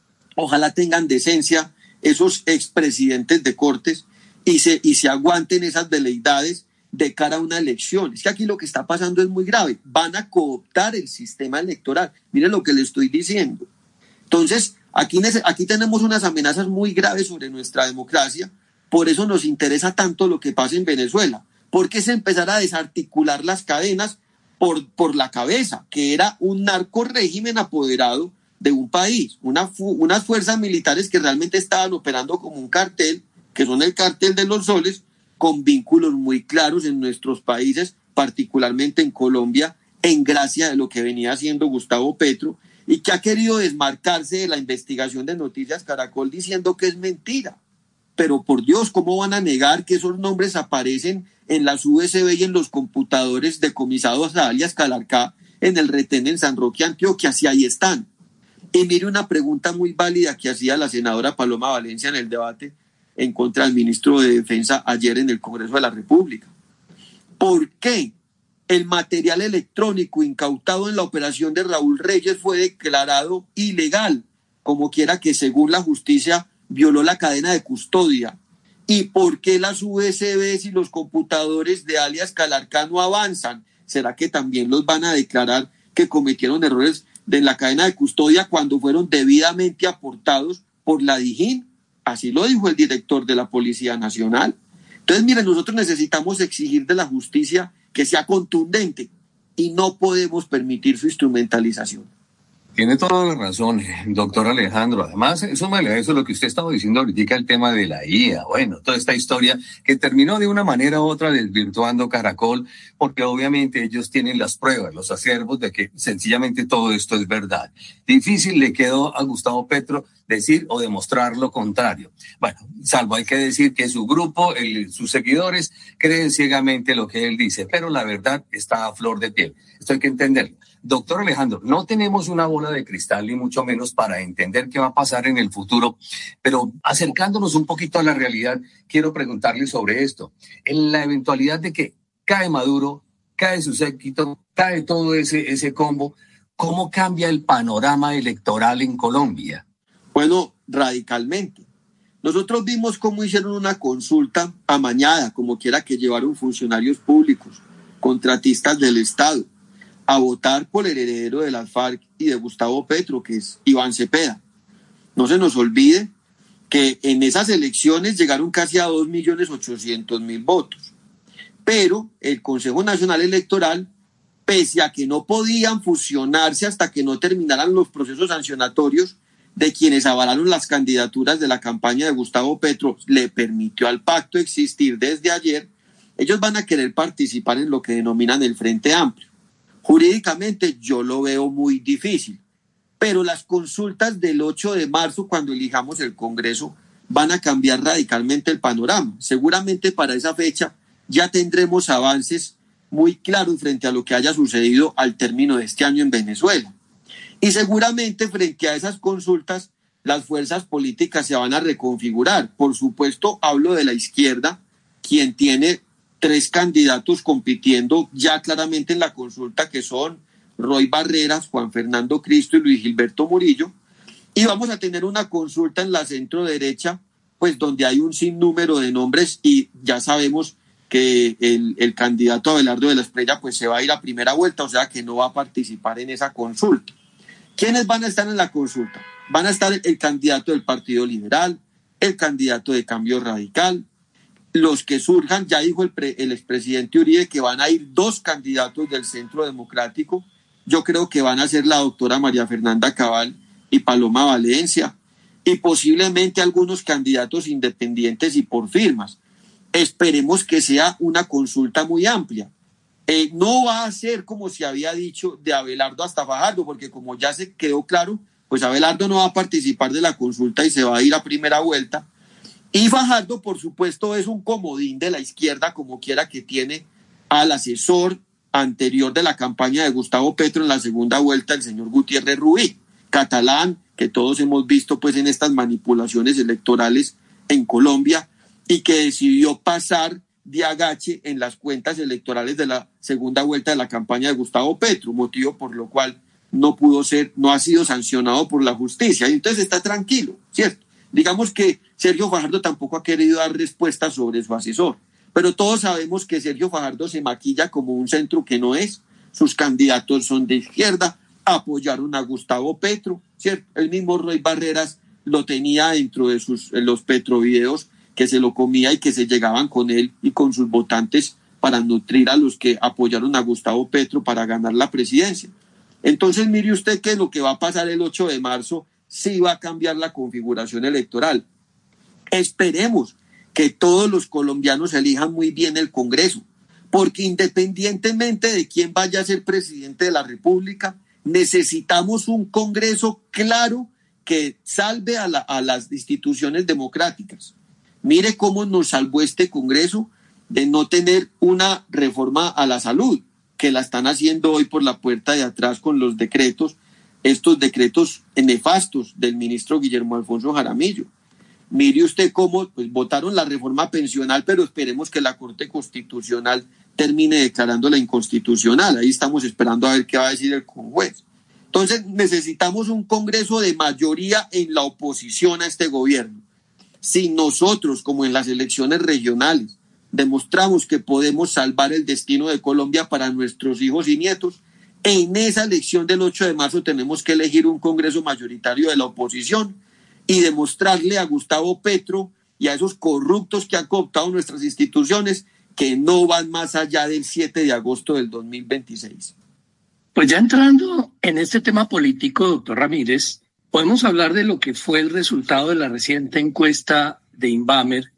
Ojalá tengan decencia esos expresidentes de Cortes y se aguanten esas veleidades de cara a una elección. Es que aquí lo que está pasando es muy grave. Van a cooptar el sistema electoral. Miren lo que le estoy diciendo. Entonces, aquí tenemos unas amenazas muy graves sobre nuestra democracia. Por eso nos interesa tanto lo que pasa en Venezuela, porque es empezar a desarticular las cadenas por la cabeza, que era un narcorrégimen apoderado de un país, unas fuerzas militares que realmente estaban operando como un cartel, que son el cartel de los soles, con vínculos muy claros en nuestros países, particularmente en Colombia, en gracia de lo que venía haciendo Gustavo Petro, y que ha querido desmarcarse de la investigación de Noticias Caracol diciendo que es mentira. Pero por Dios, ¿cómo van a negar que esos nombres aparecen en las USB y en los computadores decomisados a alias Calarcá en el retén en San Roque, Antioquia? Si ahí están. Y mire una pregunta muy válida que hacía la senadora Paloma Valencia en el debate en contra del ministro de Defensa ayer en el Congreso de la República. ¿Por qué el material electrónico incautado en la operación de Raúl Reyes fue declarado ilegal, como quiera que según la justicia violó la cadena de custodia? ¿Y por qué las USBs y los computadores de alias Calarcá no avanzan? ¿Será que también los van a declarar que cometieron errores de la cadena de custodia cuando fueron debidamente aportados por la DIJÍN? Así lo dijo el director de la Policía Nacional. Entonces, miren, nosotros necesitamos exigir de la justicia que sea contundente y no podemos permitir su instrumentalización. Tiene toda la razón, doctor Alejandro. Además, súmale a eso lo que usted estaba diciendo ahorita, el tema de la IA. Bueno, toda esta historia que terminó de una manera u otra desvirtuando Caracol, porque obviamente ellos tienen las pruebas, los acervos de que sencillamente todo esto es verdad. Difícil le quedó a Gustavo Petro decir o demostrar lo contrario. Bueno, salvo hay que decir que su grupo, sus seguidores, creen ciegamente lo que él dice, pero la verdad está a flor de piel. Esto hay que entenderlo. Doctor Alejandro, no tenemos una bola de cristal ni mucho menos para entender qué va a pasar en el futuro, pero acercándonos un poquito a la realidad, quiero preguntarle sobre esto. En la eventualidad de que cae Maduro, cae su séquito, cae todo ese combo, ¿cómo cambia el panorama electoral en Colombia? Bueno, radicalmente. Nosotros vimos cómo hicieron una consulta amañada, como quiera que llevaron funcionarios públicos, contratistas del Estado, a votar por el heredero de las FARC y de Gustavo Petro, que es Iván Cepeda. No se nos olvide que en esas elecciones llegaron casi a 2.800.000 votos. Pero el Consejo Nacional Electoral, pese a que no podían fusionarse hasta que no terminaran los procesos sancionatorios de quienes avalaron las candidaturas de la campaña de Gustavo Petro, le permitió al pacto existir desde ayer. Ellos van a querer participar en lo que denominan el Frente Amplio. Jurídicamente yo lo veo muy difícil, pero las consultas del 8 de marzo, cuando elijamos el Congreso, van a cambiar radicalmente el panorama. Seguramente para esa fecha ya tendremos avances muy claros frente a lo que haya sucedido al término de este año en Venezuela. Y seguramente frente a esas consultas las fuerzas políticas se van a reconfigurar. Por supuesto, hablo de la izquierda, quien tiene 3 candidatos compitiendo ya claramente en la consulta, que son Roy Barreras, Juan Fernando Cristo y Luis Gilberto Murillo. Y vamos a tener una consulta en la centro derecha, pues donde hay un sinnúmero de nombres y ya sabemos que el candidato Abelardo de la Espriella pues se va a ir a primera vuelta, o sea que no va a participar en esa consulta. ¿Quiénes van a estar en la consulta? Van a estar el candidato del Partido Liberal, el candidato de Cambio Radical, los que surjan. Ya dijo el expresidente Uribe que van a ir 2 candidatos del Centro Democrático. Yo creo que van a ser la doctora María Fernanda Cabal y Paloma Valencia, y posiblemente algunos candidatos independientes y por firmas. Esperemos que sea una consulta muy amplia, No va a ser como se había dicho de Abelardo hasta Fajardo, porque como ya se quedó claro, pues Abelardo no va a participar de la consulta y se va a ir a primera vuelta. Y Fajardo, por supuesto, es un comodín de la izquierda, como quiera, que tiene al asesor anterior de la campaña de Gustavo Petro en la segunda vuelta, el señor Gutiérrez Rubí, catalán, que todos hemos visto pues en estas manipulaciones electorales en Colombia, y que decidió pasar de agache en las cuentas electorales de la segunda vuelta de la campaña de Gustavo Petro, motivo por lo cual no ha sido sancionado por la justicia. Y entonces está tranquilo, ¿cierto? Digamos que Sergio Fajardo tampoco ha querido dar respuestas sobre su asesor, pero todos sabemos que Sergio Fajardo se maquilla como un centro que no es. Sus candidatos son de izquierda, apoyaron a Gustavo Petro, ¿cierto? El mismo Roy Barreras lo tenía dentro de los Petrovideos, que se lo comía y que se llegaban con él y con sus votantes para nutrir a los que apoyaron a Gustavo Petro para ganar la presidencia. Entonces mire usted que lo que va a pasar el 8 de marzo sí va a cambiar la configuración electoral. Esperemos que todos los colombianos elijan muy bien el Congreso, porque independientemente de quién vaya a ser presidente de la República, necesitamos un Congreso claro que salve a las instituciones democráticas. Mire cómo nos salvó este Congreso de no tener una reforma a la salud, que la están haciendo hoy por la puerta de atrás con los decretos, estos decretos nefastos del ministro Guillermo Alfonso Jaramillo. Mire usted cómo pues, votaron la reforma pensional, pero esperemos que la Corte Constitucional termine declarándola inconstitucional. Ahí estamos esperando a ver qué va a decir el juez. Entonces necesitamos un Congreso de mayoría en la oposición a este gobierno. Si nosotros, como en las elecciones regionales, demostramos que podemos salvar el destino de Colombia para nuestros hijos y nietos, en esa elección del 8 de marzo tenemos que elegir un Congreso mayoritario de la oposición y demostrarle a Gustavo Petro y a esos corruptos que han cooptado nuestras instituciones que no van más allá del 7 de agosto del 2026. Pues ya entrando en este tema político, doctor Ramírez, podemos hablar de lo que fue el resultado de la reciente encuesta de Inbamer,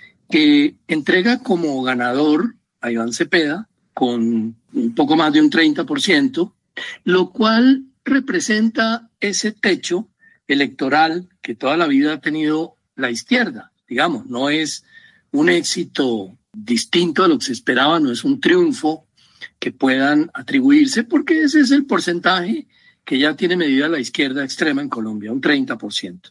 que entrega como ganador a Iván Cepeda con un poco más de un 30%, lo cual representa ese techo electoral que toda la vida ha tenido la izquierda. Digamos, no es un éxito distinto a lo que se esperaba, no es un triunfo que puedan atribuirse, porque ese es el porcentaje que ya tiene medida la izquierda extrema en Colombia, un 30%.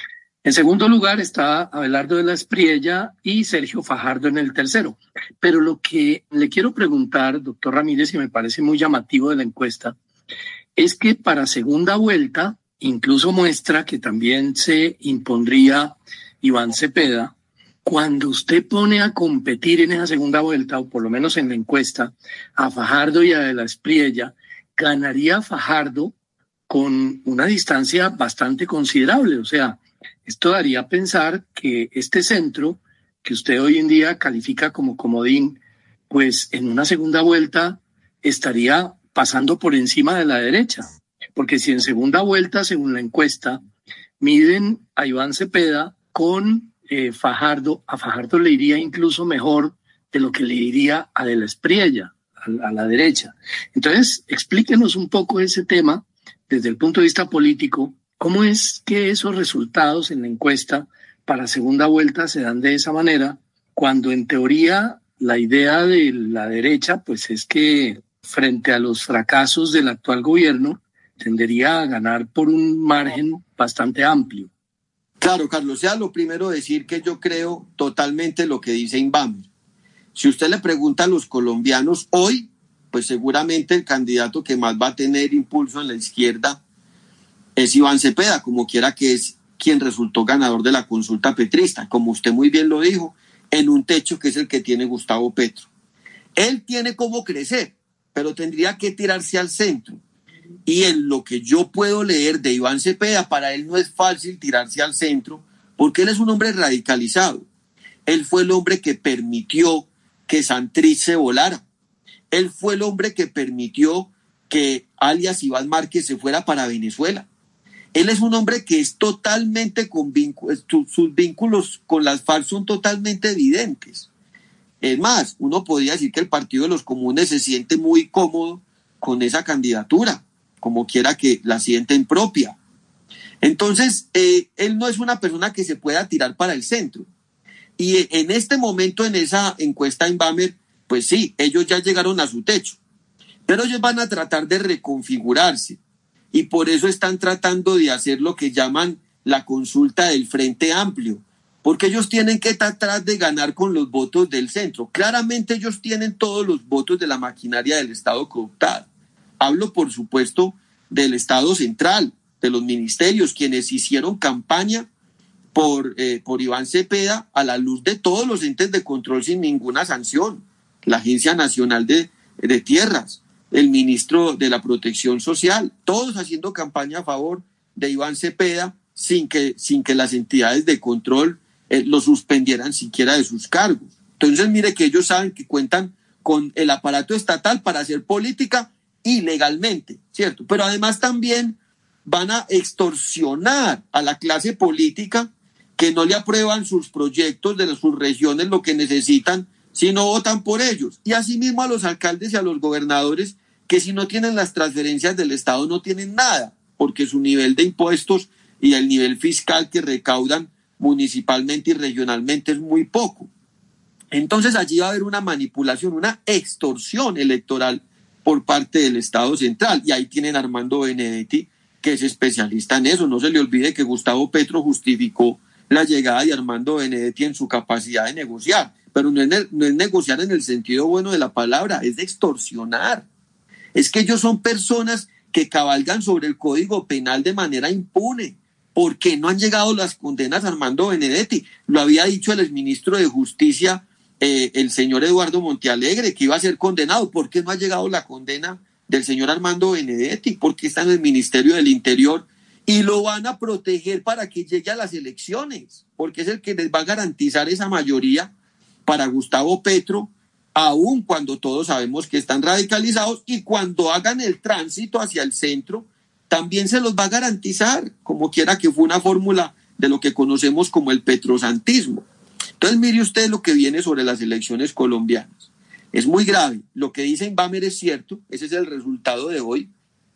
En segundo lugar está Abelardo de la Espriella y Sergio Fajardo en el tercero. Pero lo que le quiero preguntar, doctor Ramírez, y me parece muy llamativo de la encuesta, es que para segunda vuelta incluso muestra que también se impondría Iván Cepeda. Cuando usted pone a competir en esa segunda vuelta, o por lo menos en la encuesta, a Fajardo y a de la Espriella, ganaría Fajardo con una distancia bastante considerable. O sea, esto daría a pensar que este centro, que usted hoy en día califica como comodín, pues en una segunda vuelta estaría pasando por encima de la derecha. Porque si en segunda vuelta, según la encuesta, miden a Iván Cepeda con Fajardo, a Fajardo le iría incluso mejor de lo que le iría a de la Espriella, a la derecha. Entonces, explíquenos un poco ese tema desde el punto de vista político. ¿Cómo es que esos resultados en la encuesta para segunda vuelta se dan de esa manera, cuando en teoría la idea de la derecha pues es que frente a los fracasos del actual gobierno tendería a ganar por un margen bastante amplio? Claro, Carlos, sea lo primero decir que yo creo totalmente lo que dice Inbamer. Si usted le pregunta a los colombianos hoy, pues seguramente el candidato que más va a tener impulso en la izquierda es Iván Cepeda, como quiera que es quien resultó ganador de la consulta petrista, como usted muy bien lo dijo, en un techo que es el que tiene Gustavo Petro. Él tiene cómo crecer, pero tendría que tirarse al centro. Y en lo que yo puedo leer de Iván Cepeda, para él no es fácil tirarse al centro, porque él es un hombre radicalizado. Él fue el hombre que permitió que Santrich se volara. Él fue el hombre que permitió que alias Iván Márquez se fuera para Venezuela. Él es un hombre que es totalmente sus vínculos con las FARC son totalmente evidentes. Es más, uno podría decir que el Partido de los Comunes se siente muy cómodo con esa candidatura, como quiera que la sienten propia. Entonces, él no es una persona que se pueda tirar para el centro. Y en este momento, en esa encuesta Inbamer, pues sí, ellos ya llegaron a su techo. Pero ellos van a tratar de reconfigurarse. Y por eso están tratando de hacer lo que llaman la consulta del Frente Amplio. Porque ellos tienen que tratar de ganar con los votos del centro. Claramente ellos tienen todos los votos de la maquinaria del Estado cooptada. Hablo, por supuesto, del Estado central, de los ministerios, quienes hicieron campaña por Iván Cepeda a la luz de todos los entes de control sin ninguna sanción. La Agencia Nacional de Tierras, el ministro de la Protección Social, todos haciendo campaña a favor de Iván Cepeda sin que las entidades de control lo suspendieran siquiera de sus cargos. Entonces, mire que ellos saben que cuentan con el aparato estatal para hacer política ilegalmente, ¿cierto? Pero además también van a extorsionar a la clase política que no le aprueban sus proyectos de sus regiones, lo que necesitan, si no votan por ellos. Y asimismo a los alcaldes y a los gobernadores que si no tienen las transferencias del Estado no tienen nada, porque su nivel de impuestos y el nivel fiscal que recaudan municipalmente y regionalmente es muy poco. Entonces allí va a haber una manipulación, una extorsión electoral por parte del Estado central. Y ahí tienen a Armando Benedetti, que es especialista en eso. No se le olvide que Gustavo Petro justificó la llegada de Armando Benedetti en su capacidad de negociar. Pero no es negociar en el sentido bueno de la palabra, es de extorsionar. Es que ellos son personas que cabalgan sobre el Código Penal de manera impune. ¿Por qué no han llegado las condenas a Armando Benedetti? Lo había dicho el exministro de Justicia, el señor Eduardo Montealegre, que iba a ser condenado. ¿Por qué no ha llegado la condena del señor Armando Benedetti? Porque está en el Ministerio del Interior y lo van a proteger para que llegue a las elecciones, porque es el que les va a garantizar esa mayoría para Gustavo Petro, aun cuando todos sabemos que están radicalizados, y cuando hagan el tránsito hacia el centro, también se los va a garantizar, como quiera que fue una fórmula de lo que conocemos como el petrosantismo. Entonces mire usted lo que viene sobre las elecciones colombianas. Es muy grave. Lo que dice Inbamer es cierto, ese es el resultado de hoy.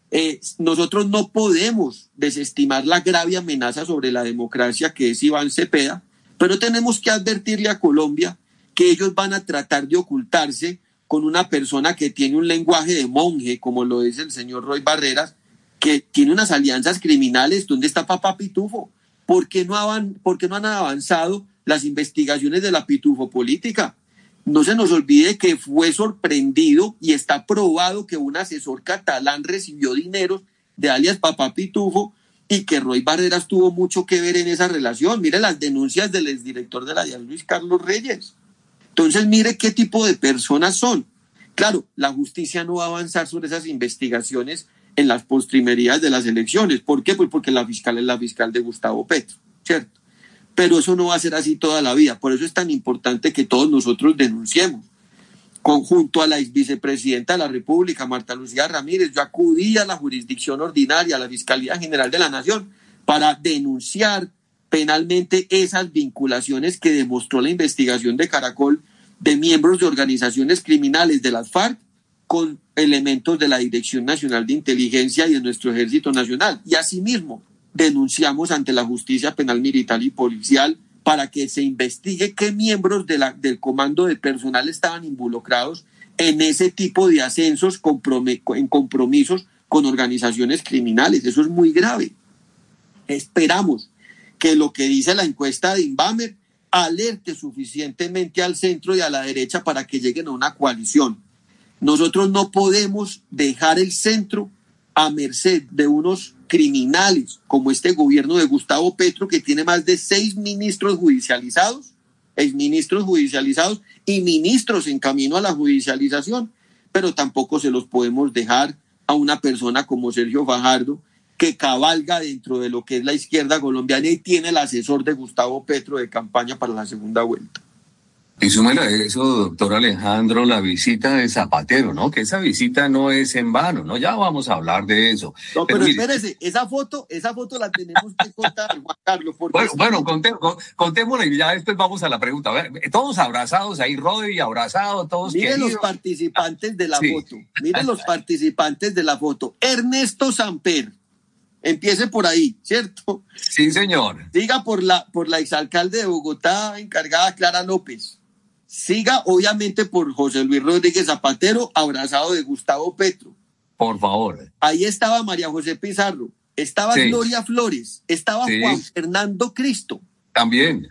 Nosotros no podemos desestimar la grave amenaza sobre la democracia que es Iván Cepeda, pero tenemos que advertirle a Colombia que ellos van a tratar de ocultarse con una persona que tiene un lenguaje de monje, como lo es el señor Roy Barreras, que tiene unas alianzas criminales. ¿Dónde está Papá Pitufo? ¿Por qué no han avanzado las investigaciones de la Pitufo política? No se nos olvide que fue sorprendido y está probado que un asesor catalán recibió dineros de alias Papá Pitufo y que Roy Barreras tuvo mucho que ver en esa relación. Mire las denuncias del exdirector de la DIAN, Luis Carlos Reyes. Entonces mire qué tipo de personas son. Claro, la justicia no va a avanzar sobre esas investigaciones en las postrimerías de las elecciones. ¿Por qué? Pues porque la fiscal es la fiscal de Gustavo Petro, ¿cierto? Pero eso no va a ser así toda la vida. Por eso es tan importante que todos nosotros denunciemos. Junto a la exvicepresidenta de la República, Marta Lucía Ramírez, yo acudí a la jurisdicción ordinaria, a la Fiscalía General de la Nación, para denunciar penalmente esas vinculaciones que demostró la investigación de Caracol de miembros de organizaciones criminales de las FARC con elementos de la Dirección Nacional de Inteligencia y de nuestro Ejército Nacional. Y asimismo denunciamos ante la Justicia Penal Militar y Policial para que se investigue qué miembros del comando de personal estaban involucrados en ese tipo de ascensos en compromisos con organizaciones criminales. Eso es muy grave. Esperamos que lo que dice la encuesta de Inbamer alerte suficientemente al centro y a la derecha para que lleguen a una coalición. Nosotros no podemos dejar el centro a merced de unos criminales como este gobierno de Gustavo Petro, que tiene más de 6 ministros judicializados, exministros judicializados y ministros en camino a la judicialización, pero tampoco se los podemos dejar a una persona como Sergio Fajardo, que cabalga dentro de lo que es la izquierda colombiana y tiene el asesor de Gustavo Petro de campaña para la segunda vuelta. Y súmele a eso, doctor Alejandro, la visita de Zapatero, ¿no? Que esa visita no es en vano, ¿no? Ya vamos a hablar de eso. No, pero espérese, esa foto la tenemos que contar, Juan Carlos. Porque contémosla y ya después vamos a la pregunta. A ver, todos abrazados ahí, Rodri abrazado, todos miren queridos. Los participantes de la foto. Miren los participantes de la foto. Ernesto Samper. Empiece por ahí, ¿cierto? Sí, señor. Siga por la exalcalde de Bogotá, encargada Clara López. Siga, obviamente, por José Luis Rodríguez Zapatero, abrazado de Gustavo Petro. Por favor. Ahí estaba María José Pizarro, estaba Gloria Flores, estaba Juan Fernando Cristo. También.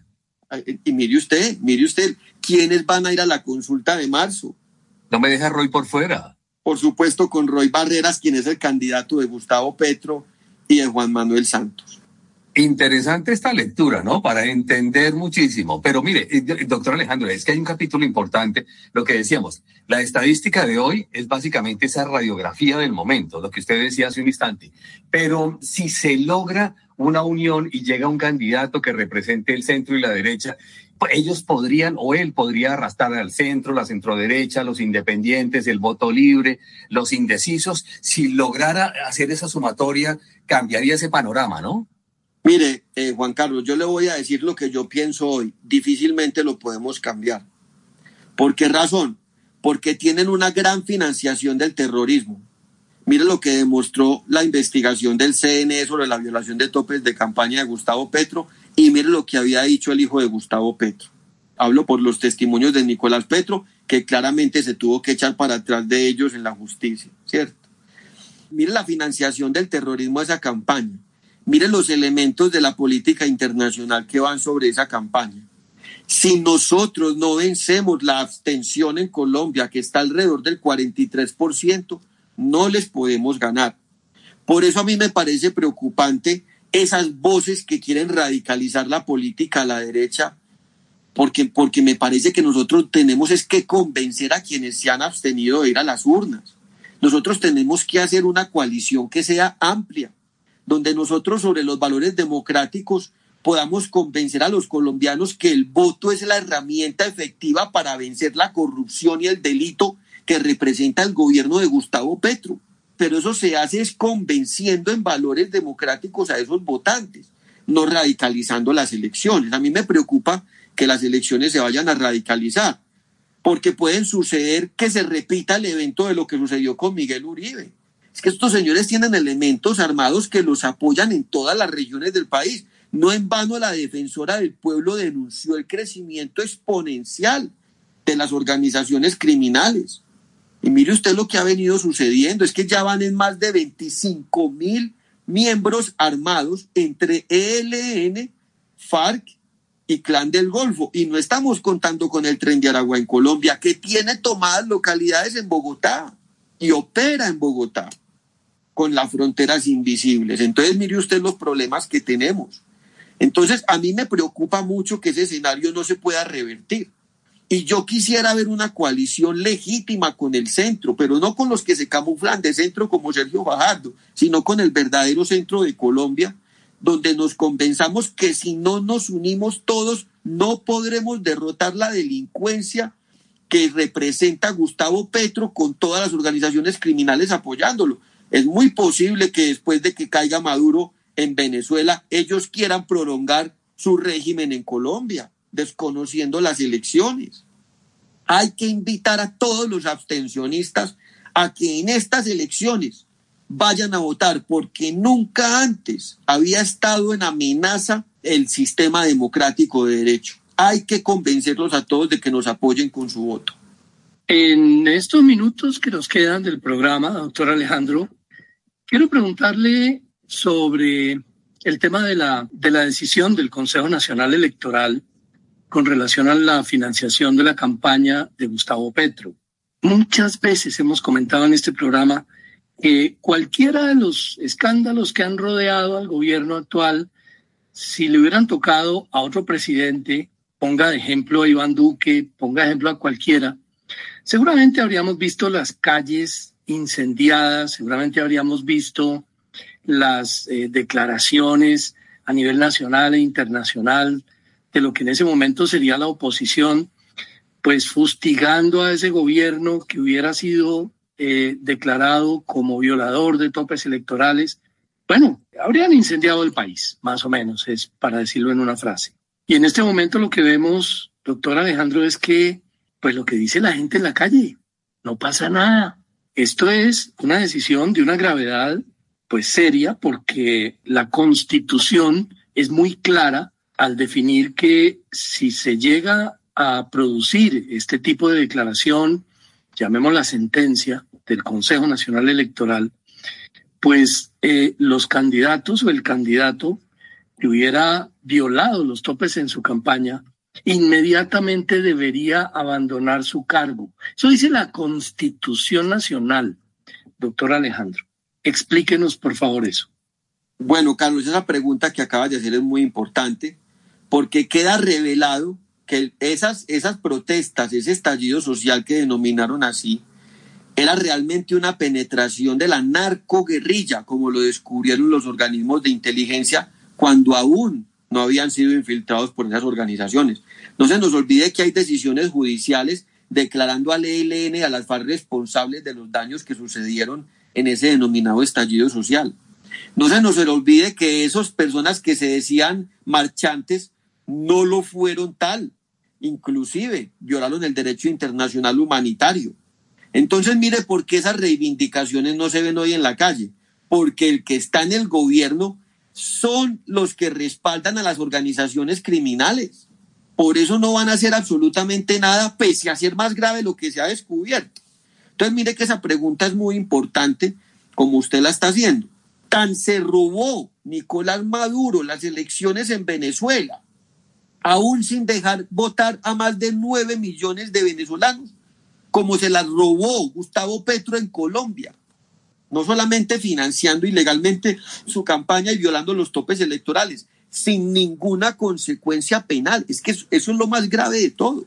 Y mire usted, ¿quiénes van a ir a la consulta de marzo? No me deja Roy por fuera. Por supuesto, con Roy Barreras, quien es el candidato de Gustavo Petro y de Juan Manuel Santos. Interesante esta lectura, ¿no? Para entender muchísimo. Pero mire, doctor Alejandro, es que hay un capítulo importante, lo que decíamos, la estadística de hoy es básicamente esa radiografía del momento, lo que usted decía hace un instante. Pero si se logra una unión y llega un candidato que represente el centro y la derecha, ellos podrían, o él podría arrastrar al centro, la centroderecha, los independientes, el voto libre, los indecisos. Si lograra hacer esa sumatoria, cambiaría ese panorama, ¿no? Mire, Juan Carlos, yo le voy a decir lo que yo pienso hoy. Difícilmente lo podemos cambiar. ¿Por qué razón? Porque tienen una gran financiación del terrorismo. Mire lo que demostró la investigación del CNE sobre la violación de topes de campaña de Gustavo Petro y mire lo que había dicho el hijo de Gustavo Petro. Hablo por los testimonios de Nicolás Petro, que claramente se tuvo que echar para atrás de ellos en la justicia, ¿cierto? Mire la financiación del terrorismo a esa campaña. Mire los elementos de la política internacional que van sobre esa campaña. Si nosotros no vencemos la abstención en Colombia, que está alrededor del 43%, no les podemos ganar. Por eso a mí me parece preocupante esas voces que quieren radicalizar la política a la derecha, porque me parece que nosotros tenemos es que convencer a quienes se han abstenido de ir a las urnas. Nosotros tenemos que hacer una coalición que sea amplia, donde nosotros sobre los valores democráticos podamos convencer a los colombianos que el voto es la herramienta efectiva para vencer la corrupción y el delito que representa el gobierno de Gustavo Petro. Pero eso se hace es convenciendo en valores democráticos a esos votantes, no radicalizando las elecciones. A mí me preocupa que las elecciones se vayan a radicalizar, porque pueden suceder que se repita el evento de lo que sucedió con Miguel Uribe. Es que estos señores tienen elementos armados que los apoyan en todas las regiones del país. No en vano la defensora del pueblo denunció el crecimiento exponencial de las organizaciones criminales. Y mire usted lo que ha venido sucediendo, es que ya van en más de 25,000 miembros armados entre ELN, FARC y Clan del Golfo. Y no estamos contando con el Tren de Aragua en Colombia, que tiene tomadas localidades en Bogotá y opera en Bogotá con las fronteras invisibles. Entonces mire usted los problemas que tenemos. Entonces a mí me preocupa mucho que ese escenario no se pueda revertir. Y yo quisiera ver una coalición legítima con el centro, pero no con los que se camuflan de centro como Sergio Fajardo, sino con el verdadero centro de Colombia, donde nos convenzamos que si no nos unimos todos, no podremos derrotar la delincuencia que representa Gustavo Petro con todas las organizaciones criminales apoyándolo. Es muy posible que después de que caiga Maduro en Venezuela, ellos quieran prolongar su régimen en Colombia, desconociendo las elecciones. Hay que invitar a todos los abstencionistas a que en estas elecciones vayan a votar, porque nunca antes había estado en amenaza el sistema democrático de derecho. Hay que convencerlos a todos de que nos apoyen con su voto. En estos minutos que nos quedan del programa, doctor Alejandro, quiero preguntarle sobre el tema de la decisión del Consejo Nacional Electoral con relación a la financiación de la campaña de Gustavo Petro. Muchas veces hemos comentado en este programa que cualquiera de los escándalos que han rodeado al gobierno actual, si le hubieran tocado a otro presidente, ponga de ejemplo a Iván Duque, ponga de ejemplo a cualquiera, seguramente habríamos visto las calles incendiadas, seguramente habríamos visto las declaraciones a nivel nacional e internacional de lo que en ese momento sería la oposición, pues fustigando a ese gobierno que hubiera sido declarado como violador de topes electorales, bueno, habrían incendiado el país, más o menos, es para decirlo en una frase. Y en este momento lo que vemos, doctor Alejandro, es que, pues lo que dice la gente en la calle, no pasa nada. Esto es una decisión de una gravedad, pues seria, porque la Constitución es muy clara al definir que si se llega a producir este tipo de declaración, llamémosla sentencia del Consejo Nacional Electoral, pues los candidatos o el candidato que hubiera violado los topes en su campaña inmediatamente debería abandonar su cargo. Eso dice la Constitución Nacional. Doctor Alejandro, explíquenos por favor eso. Bueno, Carlos, esa pregunta que acabas de hacer es muy importante porque queda revelado que esas protestas, ese estallido social que denominaron así, era realmente una penetración de la narcoguerrilla, como lo descubrieron los organismos de inteligencia cuando aún no habían sido infiltrados por esas organizaciones. No se nos olvide que hay decisiones judiciales declarando al ELN y a las FARC responsables de los daños que sucedieron en ese denominado estallido social. No se nos olvide que esas personas que se decían marchantes no lo fueron tal, inclusive violaron el derecho internacional humanitario. Entonces mire por qué esas reivindicaciones no se ven hoy en la calle, porque el que está en el gobierno son los que respaldan a las organizaciones criminales. Por eso no van a hacer absolutamente nada, pese a ser más grave lo que se ha descubierto. Entonces mire que esa pregunta es muy importante, como usted la está haciendo. Tan se robó Nicolás Maduro las elecciones en Venezuela, aún sin dejar votar a más de 9 millones de venezolanos, como se las robó Gustavo Petro en Colombia, no solamente financiando ilegalmente su campaña y violando los topes electorales, sin ninguna consecuencia penal. Es que eso es lo más grave de todo,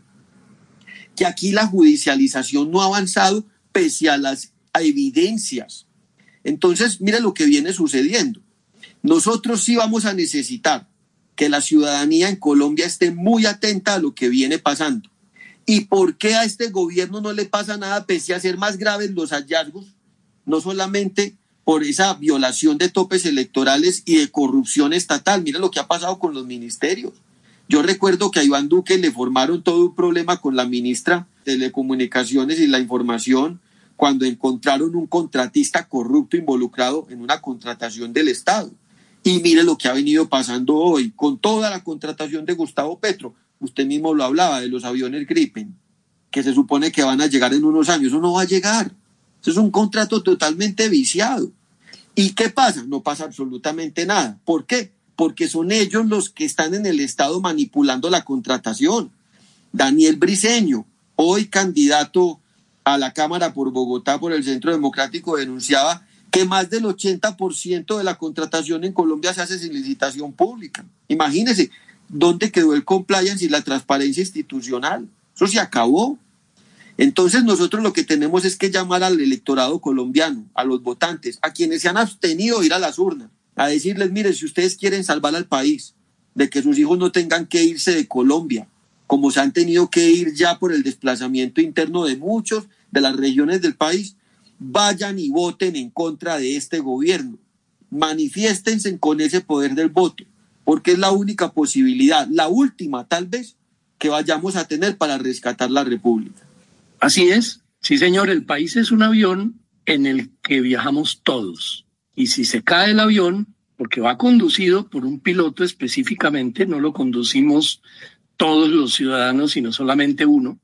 que aquí la judicialización no ha avanzado pese a las evidencias. Entonces, mire lo que viene sucediendo. Nosotros sí vamos a necesitar que la ciudadanía en Colombia esté muy atenta a lo que viene pasando. ¿Y por qué a este gobierno no le pasa nada pese a ser más graves los hallazgos? No solamente por esa violación de topes electorales y de corrupción estatal. Mira lo que ha pasado con los ministerios. Yo recuerdo que a Iván Duque le formaron todo un problema con la ministra de Telecomunicaciones y la Información cuando encontraron un contratista corrupto involucrado en una contratación del Estado. Y mire lo que ha venido pasando hoy con toda la contratación de Gustavo Petro. Usted mismo lo hablaba de los aviones Gripen, que se supone que van a llegar en unos años. Eso no va a llegar. Eso es un contrato totalmente viciado. ¿Y qué pasa? No pasa absolutamente nada. ¿Por qué? Porque son ellos los que están en el Estado manipulando la contratación. Daniel Briceño, hoy candidato a la Cámara por Bogotá por el Centro Democrático, denunciaba que más del 80% de la contratación en Colombia se hace sin licitación pública. Imagínense, ¿dónde quedó el compliance y la transparencia institucional? Eso se acabó. Entonces nosotros lo que tenemos es que llamar al electorado colombiano, a los votantes, a quienes se han abstenido de ir a las urnas, a decirles, mire, si ustedes quieren salvar al país, de que sus hijos no tengan que irse de Colombia, como se han tenido que ir ya por el desplazamiento interno de muchos de las regiones del país, vayan y voten en contra de este gobierno. Manifiéstense con ese poder del voto, porque es la única posibilidad, la última tal vez, que vayamos a tener para rescatar la República. Así es, sí señor, el país es un avión en el que viajamos todos. Y si se cae el avión, porque va conducido por un piloto específicamente, no lo conducimos todos los ciudadanos, sino solamente uno.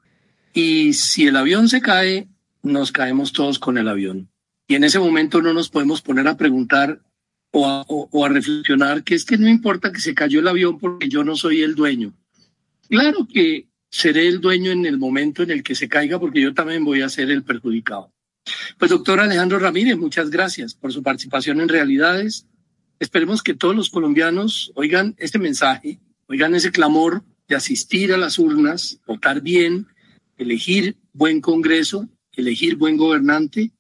Y si el avión se cae, nos caemos todos con el avión. Y en ese momento no nos podemos poner a preguntar o a reflexionar que es que no importa que se cayó el avión porque yo no soy el dueño. Claro que seré el dueño en el momento en el que se caiga porque yo también voy a ser el perjudicado. Pues doctor Alejandro Ramírez, muchas gracias por su participación en Realidades. Esperemos que todos los colombianos oigan este mensaje, oigan ese clamor de asistir a las urnas, votar bien, elegir buen Congreso, elegir buen gobernante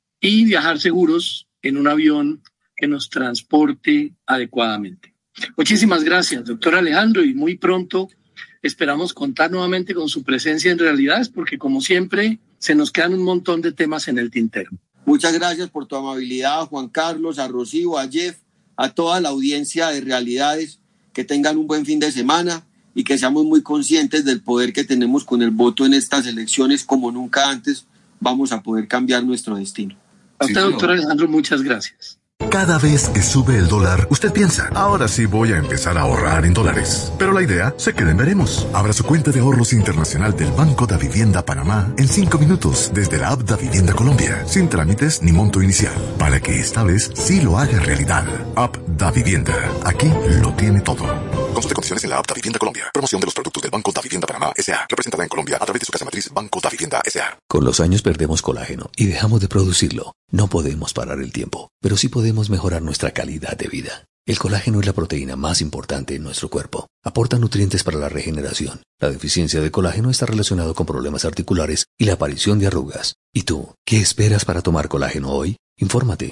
y viajar seguros en un avión que nos transporte adecuadamente. Muchísimas gracias, doctor Alejandro, y muy pronto esperamos contar nuevamente con su presencia en Realidades, porque como siempre se nos quedan un montón de temas en el tintero. Muchas gracias por tu amabilidad, Juan Carlos, a Rocío, a Jeff, a toda la audiencia de Realidades. Que tengan un buen fin de semana y que seamos muy conscientes del poder que tenemos con el voto en estas elecciones. Como nunca antes vamos a poder cambiar nuestro destino. A usted, doctor Alejandro, muchas gracias. Cada vez que sube el dólar, usted piensa, ahora sí voy a empezar a ahorrar en dólares. Pero la idea se queda en veremos. Abra su cuenta de ahorros internacional del Banco Davivienda Panamá en 5 minutos desde la app Davivienda Colombia, sin trámites ni monto inicial, para que esta vez sí lo haga realidad. App Davivienda. Aquí lo tiene todo. Consulte condiciones en la app Davivienda Colombia. Promoción de los productos del Banco Davivienda Panamá S.A. Representada en Colombia a través de su casa matriz Banco Davivienda S.A. Con los años perdemos colágeno y dejamos de producirlo. No podemos parar el tiempo, pero sí podemos mejorar nuestra calidad de vida. El colágeno es la proteína más importante en nuestro cuerpo. Aporta nutrientes para la regeneración. La deficiencia de colágeno está relacionada con problemas articulares y la aparición de arrugas. ¿Y tú, qué esperas para tomar colágeno hoy? Infórmate.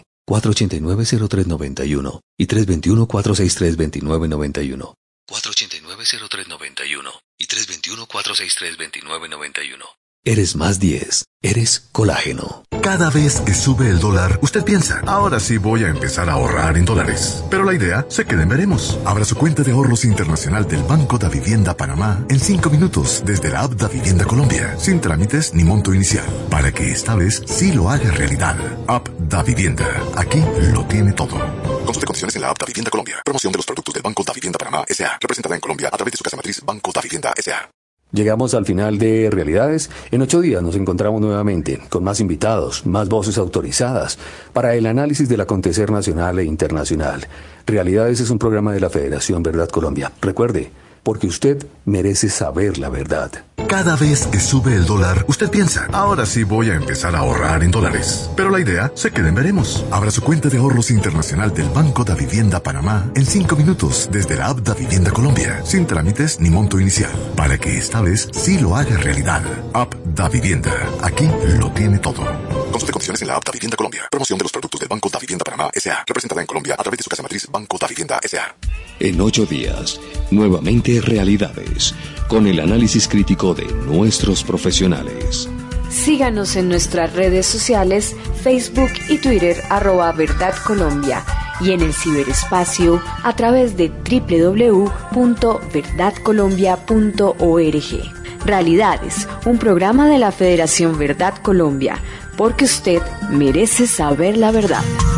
489-0391 y 321-463-2991. 489-0391 y 321-463-2991. Eres más 10. Eres colágeno. Cada vez que sube el dólar, usted piensa, ahora sí voy a empezar a ahorrar en dólares. Pero la idea se queda en veremos. Abra su cuenta de ahorros internacional del Banco Davivienda Panamá en 5 minutos desde la app Davivienda Colombia, sin trámites ni monto inicial, para que esta vez sí lo haga realidad. App Davivienda. Aquí lo tiene todo. Consulte condiciones en la app Davivienda Colombia. Promoción de los productos del Banco Davivienda Panamá S.A. Representada en Colombia a través de su casa matriz Banco Davivienda S.A. Llegamos al final de Realidades. En 8 días nos encontramos nuevamente con más invitados, más voces autorizadas para el análisis del acontecer nacional e internacional. Realidades es un programa de la Federación Verdad Colombia. Recuerde, porque usted merece saber la verdad. Cada vez que sube el dólar, usted piensa, ahora sí voy a empezar a ahorrar en dólares. Pero la idea se queda en veremos. Abra su cuenta de ahorros internacional del Banco Davivienda Panamá en 5 minutos desde la app Davivienda Colombia, sin trámites ni monto inicial, para que esta vez sí lo haga realidad. App Davivienda. Aquí lo tiene todo. Consulte condiciones en la app Davivienda Colombia. Promoción de los productos del Banco Davivienda Panamá S.A. Representada en Colombia a través de su casa matriz Banco Davivienda S.A. En 8 días, nuevamente Realidades, con el análisis crítico de nuestros profesionales. Síganos en nuestras redes sociales, Facebook y Twitter, @Verdad Colombia, y en el ciberespacio a través de www.verdadcolombia.org. Realidades, un programa de la Federación Verdad Colombia, porque usted merece saber la verdad.